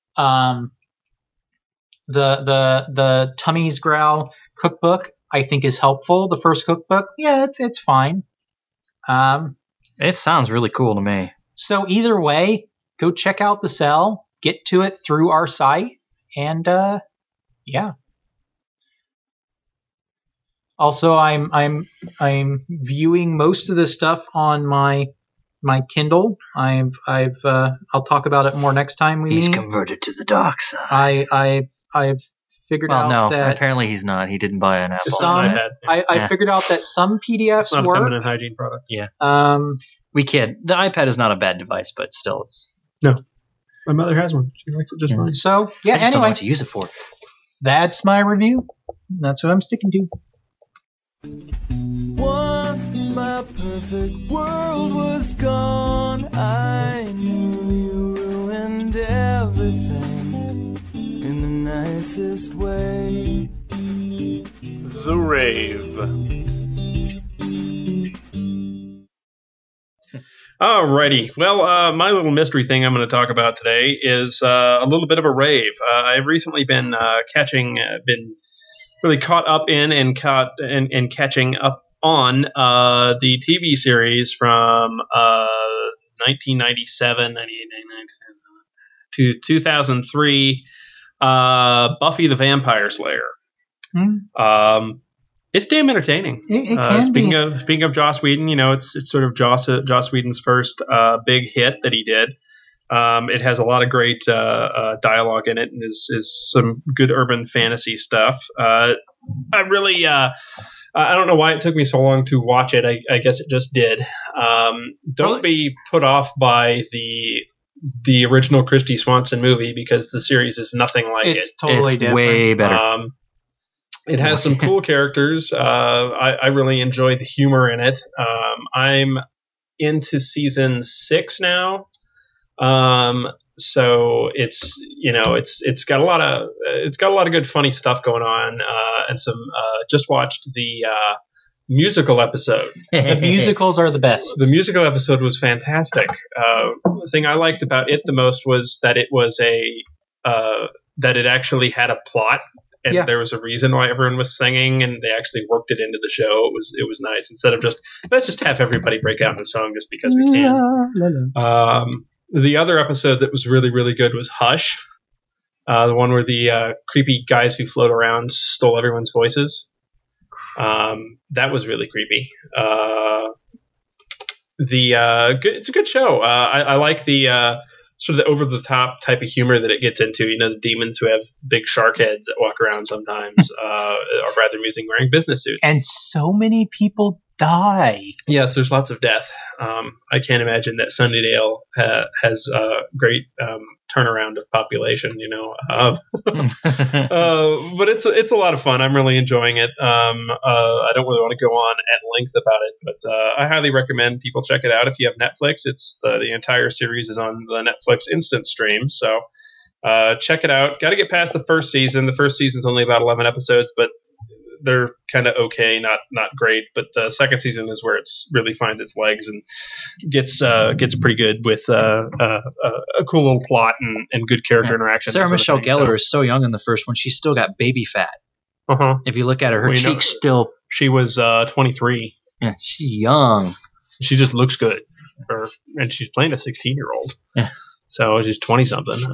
Speaker 10: The Tummy's Growl cookbook I think is helpful. The first cookbook, it's fine.
Speaker 9: It sounds really cool to me.
Speaker 10: So either way, go check out the cell, get to it through our site, and yeah. Also, I'm viewing most of this stuff on my Kindle. I'll talk about it more next time we meet.
Speaker 9: He's converted to the dark side.
Speaker 10: I've figured out that
Speaker 9: apparently he's not. He didn't buy an Apple.
Speaker 10: I figured out that some PDFs
Speaker 8: it's not
Speaker 10: work.
Speaker 8: a feminine hygiene product.
Speaker 9: Yeah. We kid. The iPad is not a bad device, but still, it's
Speaker 8: no. My mother has one. She likes it just fine.
Speaker 10: So yeah.
Speaker 9: I just
Speaker 10: Anyway,
Speaker 9: don't know what to use it for.
Speaker 10: That's my review. That's what I'm sticking to.
Speaker 14: Once my perfect world was gone, I knew you ruined everything in the nicest way.
Speaker 3: The Rave.
Speaker 8: Alrighty. Well, my little mystery thing I'm going to talk about today is a little bit of a rave. I've recently been been really caught up in and catching up on the TV series from 1997, to 2003, Buffy the Vampire Slayer. It's damn entertaining.
Speaker 10: It can be.
Speaker 8: Speaking of Joss Whedon, it's sort of Joss Whedon's first big hit that he did. It has a lot of great dialogue in it, and is some good urban fantasy stuff. I really I don't know why it took me so long to watch it. I guess it just did. Don't be put off by the original Christy Swanson movie because the series is nothing like it.
Speaker 10: It's totally different.
Speaker 9: Way better.
Speaker 8: It has some cool characters. I really enjoy the humor in it. I'm into season 6 now. So it's got a lot of good funny stuff going on, and some just watched the musical episode.
Speaker 10: The musicals are the best.
Speaker 8: The musical episode was fantastic. The thing I liked about it the most was that it was that it actually had a plot, and there was a reason why everyone was singing, and they actually worked it into the show. It was nice instead of just let's just have everybody break out in a song just because we can. The other episode that was really, really good was Hush, the one where the creepy guys who float around stole everyone's voices. That was really creepy. It's a good show. I like the sort of the over-the-top type of humor that it gets into. You know, the demons who have big shark heads that walk around sometimes are rather amusing wearing business suits.
Speaker 10: And so many people die.
Speaker 8: Yes, there's lots of death. I can't imagine that Sunnydale has a great turnaround of population, you know. But it's a lot of fun. I'm really enjoying it. I don't really want to go on at length about it, but I highly recommend people check it out. If you have Netflix, it's the entire series is on the Netflix instant stream, so check it out. Got to get past the first season. The first season's only about 11 episodes, but they're kind of okay, not great. But the second season is where it really finds its legs and gets pretty good with a cool little plot and good character interaction.
Speaker 9: Sarah Michelle Gellar is so young in the first one; she's still got baby fat. If you look at her, her cheeks still.
Speaker 8: She was 23.
Speaker 9: Yeah, she's young.
Speaker 8: She just looks good, and she's playing a 16-year-old.
Speaker 9: Yeah.
Speaker 8: So she's 20-something.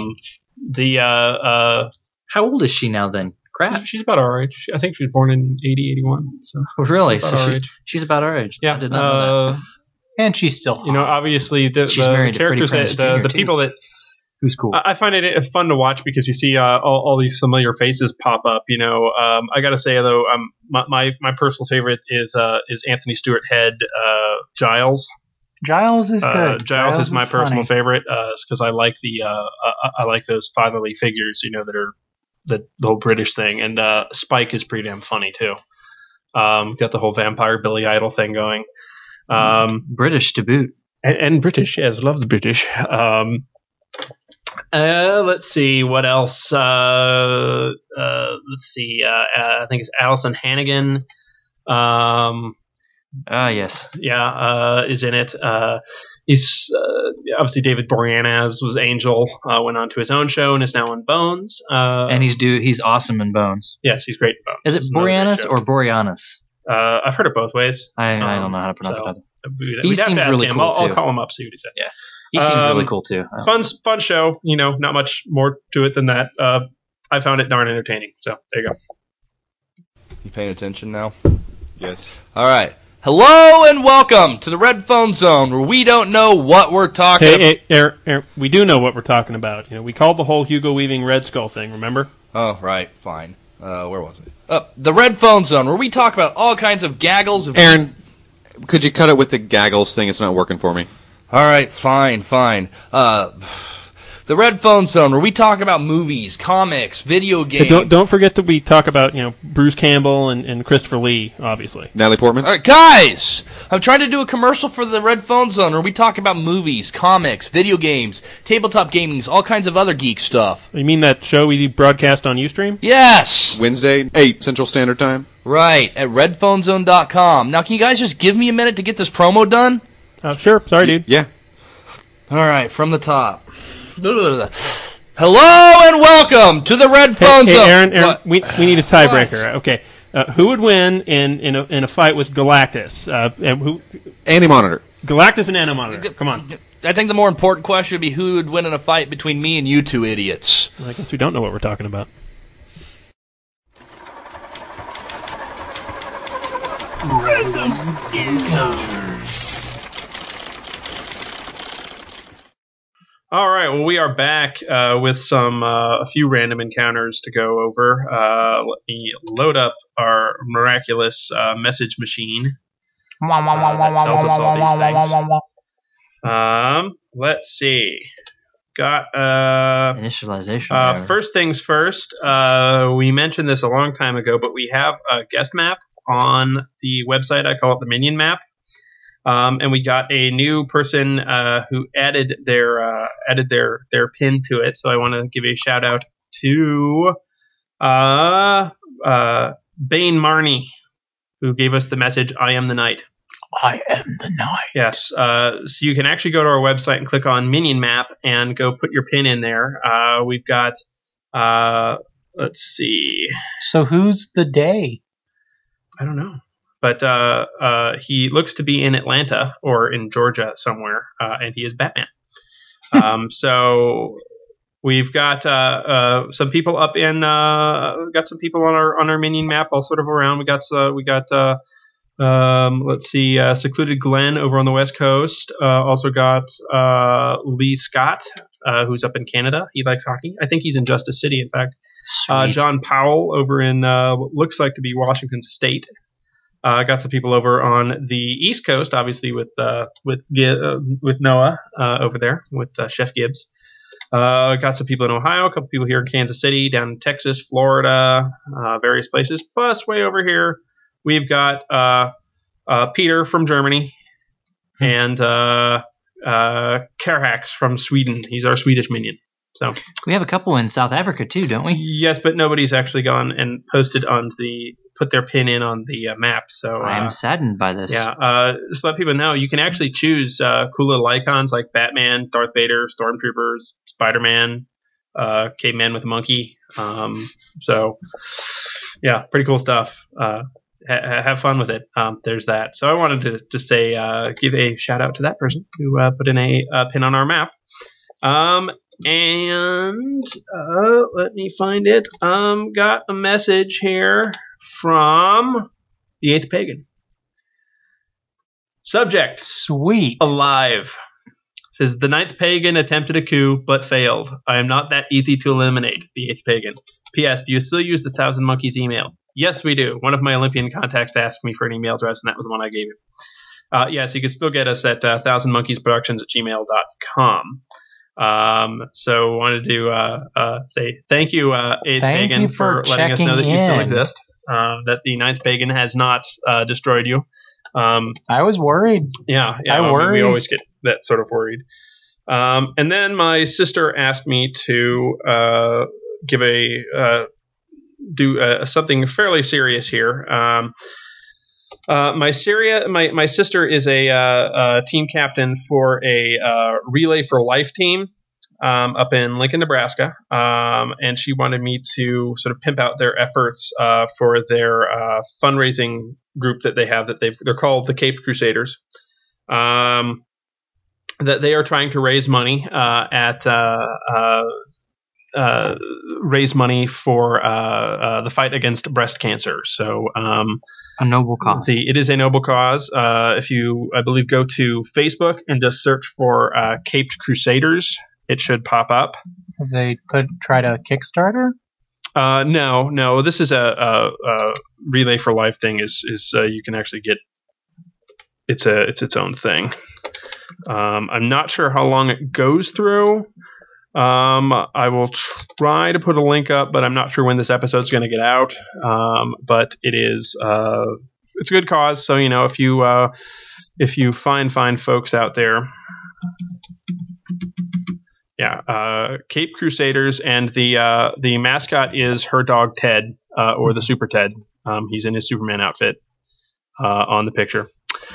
Speaker 9: How old is she now then? Crap.
Speaker 8: She's about our age. I think she was born in 80, 81. So
Speaker 9: really? So she's about our age.
Speaker 8: Yeah.
Speaker 9: I did not know that.
Speaker 10: And she's still hot.
Speaker 8: You know, obviously the characters, the people that
Speaker 9: who's cool.
Speaker 8: I find it fun to watch because you see all these familiar faces pop up. You know, I got to say though, my personal favorite is Anthony Stewart Head, Giles.
Speaker 10: Giles is good.
Speaker 8: Giles is my personal favorite because I like I like those fatherly figures. You know, that are the whole British thing, and Spike is pretty damn funny too. Got the whole vampire Billy Idol thing going.
Speaker 9: British to boot,
Speaker 8: and British, yes, love the British. Let's see what else. Let's see. I think it's Alison Hannigan.
Speaker 9: Yes.
Speaker 8: Yeah, is in it. He's obviously David Boreanaz was Angel. Went on to his own show and is now on Bones.
Speaker 9: And he's awesome in Bones.
Speaker 8: Yes, he's great in Bones.
Speaker 9: Is it Boreanaz or Boreanaz?
Speaker 8: I've heard it both ways.
Speaker 9: I don't know how to pronounce it either.
Speaker 8: He seems
Speaker 9: really
Speaker 8: him.
Speaker 9: cool too.
Speaker 8: I'll call him up, see what he says.
Speaker 9: Yeah, he seems really cool too.
Speaker 8: Fun show. You know, not much more to it than that. I found it darn entertaining. So there you go.
Speaker 15: You paying attention now? Yes. All right. Hello and welcome to the Red Phone Zone, where we don't know what we're talking about.
Speaker 3: Hey, Aaron, we do know what we're talking about. You know, we called the whole Hugo Weaving Red Skull thing, remember?
Speaker 15: Oh, right, fine. Where was it? The Red Phone Zone, where we talk about all kinds of gaggles of...
Speaker 16: Aaron, could you cut it with the gaggles thing? It's not working for me.
Speaker 15: All right, fine. The Red Phone Zone, where we talk about movies, comics, video games.
Speaker 3: Hey, don't forget that we talk about, Bruce Campbell and Christopher Lee, obviously.
Speaker 16: Natalie Portman.
Speaker 15: All right, guys, I'm trying to do a commercial for the Red Phone Zone, where we talk about movies, comics, video games, tabletop gaming, all kinds of other geek stuff.
Speaker 3: You mean that show we broadcast on Ustream?
Speaker 15: Yes!
Speaker 16: Wednesday, 8 Central Standard Time.
Speaker 15: Right, at redphonezone.com. Now, can you guys just give me a minute to get this promo done?
Speaker 3: Sure. Sorry, dude.
Speaker 16: Yeah.
Speaker 15: All right, from the top. Hello and welcome to the Red Phone Zone.
Speaker 3: Aaron, we need a tiebreaker. Okay, who would win in a fight with Galactus?
Speaker 16: Anti-Monitor.
Speaker 3: Galactus and Anti-Monitor. Come on.
Speaker 15: I think the more important question would be who would win in a fight between me and you two idiots.
Speaker 3: Well, I guess we don't know what we're talking about.
Speaker 14: Random encounters.
Speaker 8: All right, well, we are back with a few random encounters to go over. Let me load up our miraculous message machine that tells us all these things. Let's see. Got
Speaker 9: initialization.
Speaker 8: First things first. We mentioned this a long time ago, but we have a guest map on the website. I call it the Minion Map. And we got a new person who added their pin to it. So I want to give a shout out to Bane Marnie, who gave us the message, "I am the Knight."
Speaker 10: I am the Knight.
Speaker 8: Yes. So you can actually go to our website and click on Minion Map and go put your pin in there. We've got, let's see.
Speaker 10: So who's the Day?
Speaker 8: I don't know. But he looks to be in Atlanta or in Georgia somewhere, and he is Batman. So we've got some people up in. Got some people on our Minion Map, all sort of around. We got let's see, Secluded Glenn over on the West Coast. Also got Lee Scott, who's up in Canada. He likes hockey. I think he's in Justice City, in fact. John Powell over in what looks like to be Washington State. Got some people over on the East Coast, obviously with Noah over there with Chef Gibbs. Got some people in Ohio, a couple people here in Kansas City, down in Texas, Florida, various places. Plus, way over here, we've got Peter from Germany and Karahax from Sweden. He's our Swedish minion. So
Speaker 9: we have a couple in South Africa too, don't we?
Speaker 8: Yes, but nobody's actually gone and put their pin in on the map. So
Speaker 9: I am saddened by this.
Speaker 8: Yeah, just let people know you can actually choose cool little icons like Batman, Darth Vader, Stormtroopers, Spider-Man, Caveman with a monkey. So yeah, pretty cool stuff. Have fun with it. There's that. So I wanted to just say give a shout out to that person who put in a pin on our map. And let me find it. Got a message here from the Eighth Pagan. Subject:
Speaker 10: Sweet.
Speaker 8: Alive. Says the Ninth Pagan attempted a coup but failed. I am not that easy to eliminate. The Eighth Pagan. P.S. Do you still use the Thousand Monkeys email? Yes, we do. One of my Olympian contacts asked me for an email address, and that was the one I gave you. Yes, you can still get us at thousandmonkeysproductions@gmail.com. So wanted to say thank you, Eighth Pagan, for letting us know that you still exist. That the Ninth Pagan has not destroyed you.
Speaker 10: I was worried.
Speaker 8: Yeah. I worried. We always get that sort of worried. And then my sister asked me to give something fairly serious here. My sister is a team captain for a Relay for Life team up in Lincoln, Nebraska, and she wanted me to sort of pimp out their efforts for their fundraising group that they have. They're called the Caped Crusaders. That they are trying to raise money raise money for the fight against breast cancer. So
Speaker 9: a noble cause.
Speaker 8: It is a noble cause. If you, I believe, go to Facebook and just search for Caped Crusaders, it should pop up.
Speaker 10: They could try to Kickstarter?
Speaker 8: No. This is a Relay for Life thing. Is you can actually get. It's its own thing. I'm not sure how long it goes through. I will try to put a link up, but I'm not sure when this episode's going to get out. But it is, it's a good cause. So, if you find folks out there, Caped Crusaders, and the mascot is her dog Ted, or the Super Ted. He's in his Superman outfit, on the picture.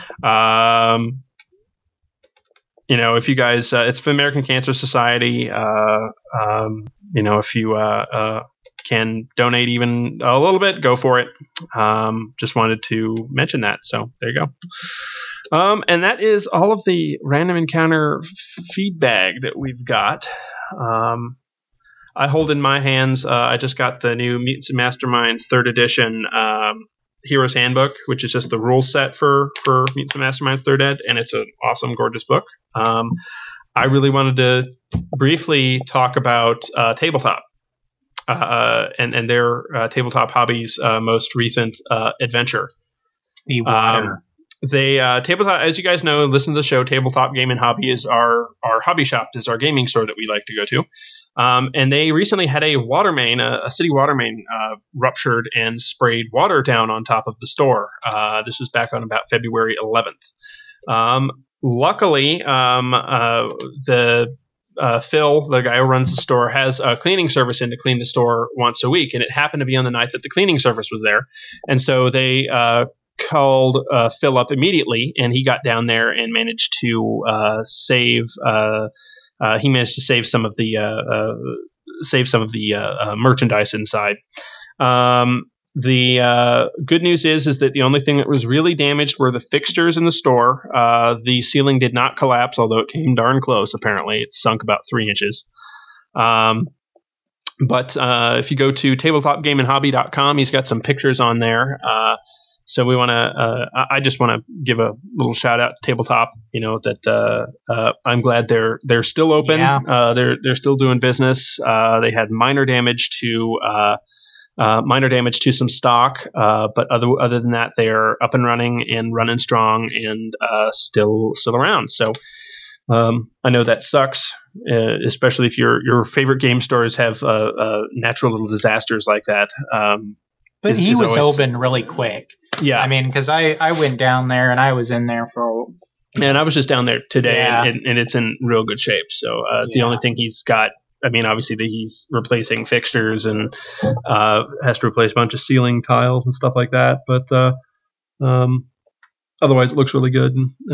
Speaker 8: If you guys, it's the American Cancer Society. If you can donate even a little bit, go for it. Just wanted to mention that. So there you go. And that is all of the random encounter feedback that we've got. I hold in my hands, I just got the new Mutants and Masterminds 3rd edition Hero's Handbook, which is just the rule set for Mutants and Masterminds 3rd Ed, and it's an awesome, gorgeous book. I really wanted to briefly talk about Tabletop and their Tabletop Hobbies most recent adventure.
Speaker 10: The water.
Speaker 8: They Tabletop, as you guys know, listen to the show. Tabletop Game and Hobby is our hobby shop, is our gaming store that we like to go to. And they recently had a water main, a city water main, ruptured and sprayed water down on top of the store. This was back on about February 11th. Luckily, Phil, the guy who runs the store, has a cleaning service in to clean the store once a week, and it happened to be on the night that the cleaning service was there. And so they called Phil up immediately, and he got down there and managed to save. He managed to save some of the merchandise inside. The good news is that the only thing that was really damaged were the fixtures in the store. The ceiling did not collapse, although it came darn close. Apparently, it sunk about 3 inches. But if you go to tabletopgameandhobby.com, he's got some pictures on there. So we want to. I just want to give a little shout out to Tabletop. You know that I'm glad they're still open.
Speaker 10: Yeah.
Speaker 8: They're still doing business. They had minor damage to some stock, but other than that, they're up and running and running strong and still around. So I know that sucks, especially if your favorite game stores have natural little disasters like that.
Speaker 10: But he was open really quick.
Speaker 8: Yeah,
Speaker 10: I mean, because I went down there and I was in there for.
Speaker 8: And I was just down there today, and it's in real good shape. So the only thing he's got. I mean, obviously, he's replacing fixtures and has to replace a bunch of ceiling tiles and stuff like that. But otherwise, it looks really good.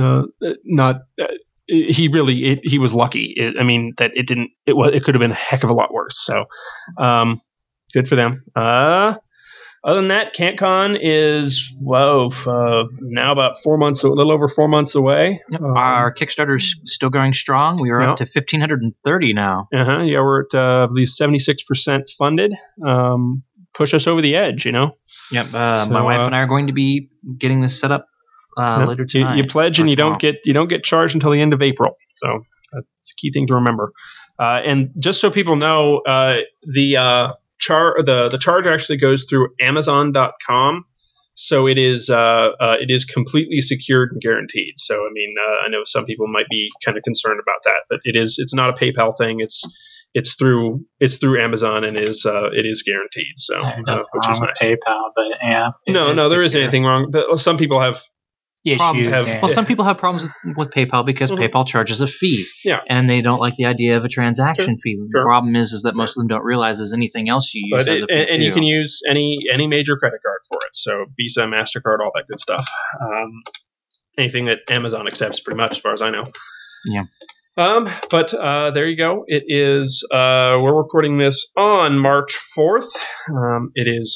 Speaker 8: He was lucky. It could have been a heck of a lot worse. So good for them. Other than that, CantCon is now about a little over 4 months away.
Speaker 9: Yep. Our Kickstarter's still going strong. We are up to 1,530 now.
Speaker 8: Yeah, we're at I believe 76% funded. Push us over the edge, you know.
Speaker 9: Yep. My wife and I are going to be getting this set up later tonight.
Speaker 8: You pledge and you don't get charged until the end of April. So that's a key thing to remember. And just so people know, the charge actually goes through Amazon.com, so it is completely secured and guaranteed. So I mean, I know some people might be kind of concerned about that, but it's not a PayPal thing. It's through Amazon and it is guaranteed. So which is nice.
Speaker 10: PayPal, but yeah.
Speaker 8: No, there isn't anything wrong. But some people have.
Speaker 9: Some people have problems with PayPal because PayPal charges a fee, and they don't like the idea of a transaction fee. The problem is that most of them don't realize there's anything else you use as a fee
Speaker 8: and you can use any major credit card for it. So Visa, MasterCard, all that good stuff. Anything that Amazon accepts, pretty much, as far as I know.
Speaker 9: Yeah.
Speaker 8: But there you go. It is. We're recording this on March 4th. It is.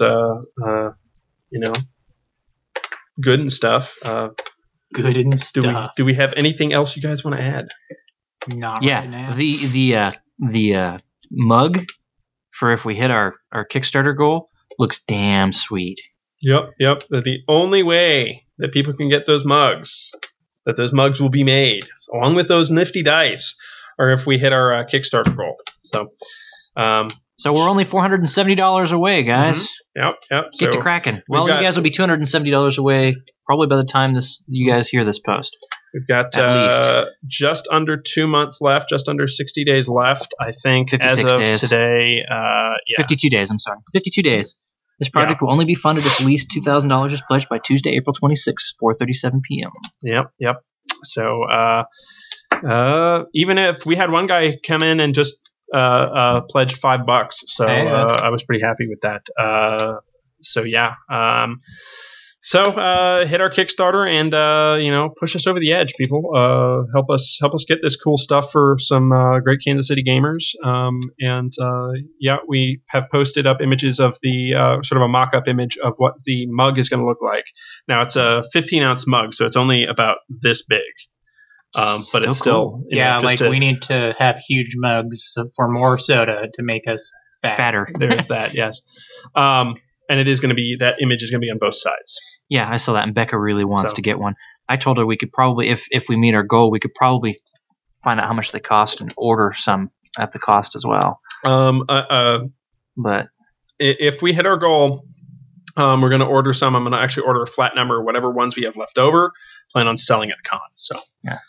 Speaker 8: Good and stuff.
Speaker 10: Good and stuff.
Speaker 8: Do we have anything else you guys want to add?
Speaker 10: Not right now.
Speaker 9: The mug for if we hit our Kickstarter goal looks damn sweet.
Speaker 8: Yep. The only way that people can get those mugs, that those mugs will be made, along with those nifty dice, or if we hit our Kickstarter goal. So
Speaker 9: we're only $470 away, guys.
Speaker 8: Mm-hmm. Yep.
Speaker 9: Get to cracking. Well, you guys will be $270 away probably by the time you guys hear this post.
Speaker 8: We've got just under 2 months left, just under 60 days left, I think,
Speaker 9: 56
Speaker 8: as of
Speaker 9: days.
Speaker 8: Today.
Speaker 9: 52 days, I'm sorry. 52 days. This project will only be funded if at least $2,000 is pledged by Tuesday, April 26th, 4:37 p.m.
Speaker 8: Yep. So even if we had one guy come in and just pledged $5, so I was pretty happy with that. So hit our Kickstarter and push us over the edge, people. Help us get this cool stuff for some great Kansas City gamers. We have posted up images of the sort of a mock-up image of what the mug is going to look like. Now it's a 15-ounce mug, so it's only about this big. But it's still
Speaker 10: cool. We need to have huge mugs for more soda to make us
Speaker 9: fatter.
Speaker 8: There's that, yes. And it is going to be, that image is going to be on both sides.
Speaker 9: Yeah, I saw that, and Becca really wants to get one. I told her we could probably, if we meet our goal, we could probably find out how much they cost and order some at the cost as well. But
Speaker 8: if we hit our goal, we're going to order some. I'm going to actually order a flat number, whatever ones we have left over. Plan on selling at the con. So
Speaker 9: yeah,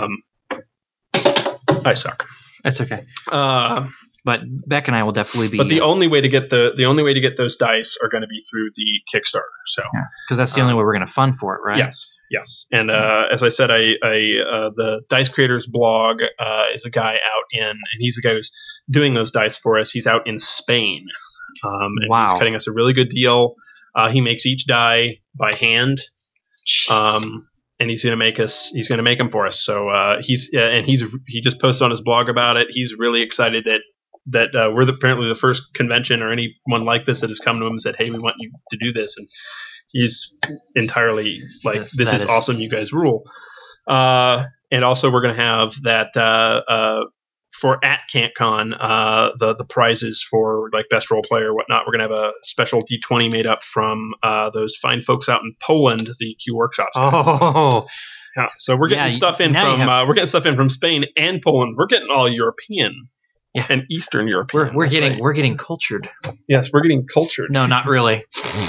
Speaker 8: I suck.
Speaker 9: It's okay. But Beck and I will definitely be.
Speaker 8: But the only way to get those dice are going to be through the Kickstarter. So
Speaker 9: because that's the only way we're going to fund for it, right?
Speaker 8: Yes. And as I said, the Dice Creators blog is a guy out and he's the guy who's doing those dice for us. He's out in Spain. And he's cutting us a really good deal. He makes each die by hand. And he's going to make them for us. So he just posted on his blog about it. He's really excited that we're apparently the first convention or anyone like this that has come to him and said, hey, we want you to do this. And he's entirely like, this is awesome. You guys rule. And also we're going to have that, for at CantCon, the prizes for like best role player or whatnot. We're going to have a special D20 made up from, those fine folks out in Poland, the Q Workshops.
Speaker 9: Oh,
Speaker 8: yeah. So we're getting stuff in from Spain and Poland. We're getting all European.
Speaker 9: Yeah.
Speaker 8: And Eastern European.
Speaker 9: We're getting cultured.
Speaker 8: Yes, we're getting cultured.
Speaker 9: No, not really.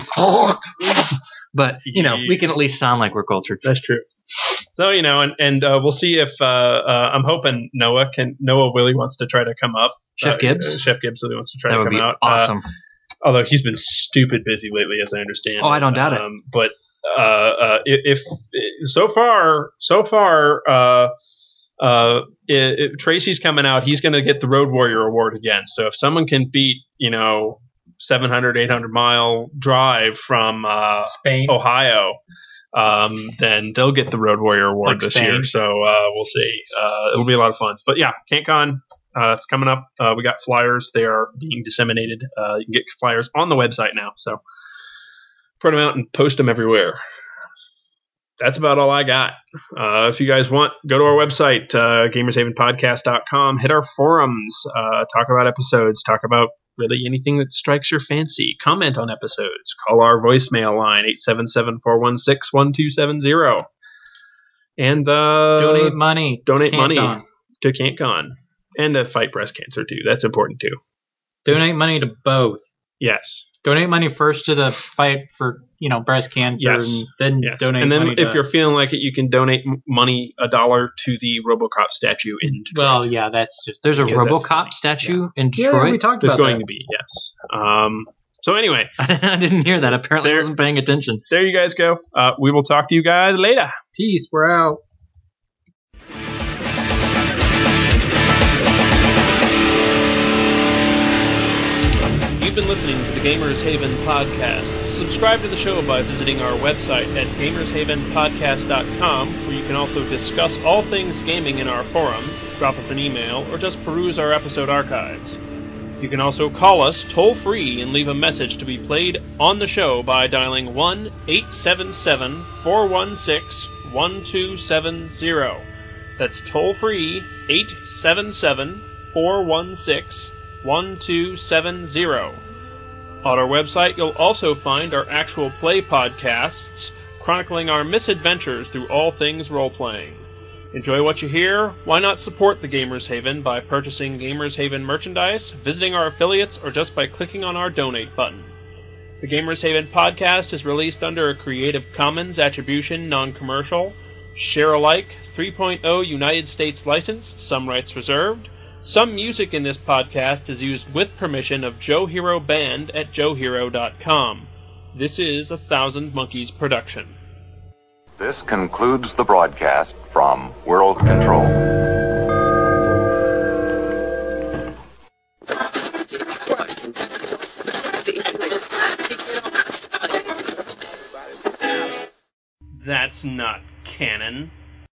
Speaker 9: But we can at least sound like we're cultured.
Speaker 8: That's true. So and we'll see if I'm hoping Noah really wants to try to come up.
Speaker 9: Chef Gibbs
Speaker 8: really wants to try to come out.
Speaker 9: Awesome.
Speaker 8: Although he's been stupid busy lately, as I understand.
Speaker 9: Oh, I don't doubt it.
Speaker 8: But if so far. If Tracy's coming out, he's going to get the Road Warrior Award again. So if someone can beat, 700, 800 mile drive from
Speaker 10: Spain,
Speaker 8: Ohio, then they'll get the Road Warrior Award this year. So we'll see. It'll be a lot of fun. But yeah, CantCon, it's coming up. We got flyers. They are being disseminated. You can get flyers on the website now. So print them out and post them everywhere. That's about all I got. If you guys want, go to our website, gamershavenpodcast.com, hit our forums, talk about episodes, talk about really anything that strikes your fancy, comment on episodes, call our voicemail line, 877-416-1270, and
Speaker 10: donate money
Speaker 8: to CantCon, and to fight breast cancer, too. That's important, too.
Speaker 10: Donate money to both.
Speaker 8: Yes.
Speaker 10: Donate money first to the fight for, breast cancer, and then donate
Speaker 8: and then
Speaker 10: money
Speaker 8: if you're feeling like it, you can donate money, $1 to the RoboCop statue in Detroit.
Speaker 10: Well, yeah, that's just...
Speaker 9: There's a RoboCop statue in Detroit?
Speaker 10: Yeah, we talked about
Speaker 8: that. There's going to be, yes. So anyway.
Speaker 9: I didn't hear that. Apparently I wasn't paying attention.
Speaker 8: There you guys go. We will talk to you guys later.
Speaker 10: Peace. We're out.
Speaker 3: You've been listening to the Gamers Haven podcast. Subscribe to the show by visiting our website at gamershavenpodcast.com, where you can also discuss all things gaming in our forum, drop us an email, or just peruse our episode archives. You can also call us toll-free and leave a message to be played on the show by dialing 1-877-416-1270. That's toll-free, 877-416-1270. On our website, you'll also find our actual play podcasts, chronicling our misadventures through all things role-playing. Enjoy what you hear? Why not support the Gamers Haven by purchasing Gamers Haven merchandise, visiting our affiliates, or just by clicking on our donate button? The Gamers Haven podcast is released under a Creative Commons Attribution Non-Commercial, Share-alike 3.0 United States license, some rights reserved. Some music in this podcast is used with permission of Joe Hero Band at joehero.com. This is a Thousand Monkeys production.
Speaker 17: This concludes the broadcast from World Control.
Speaker 3: That's not canon.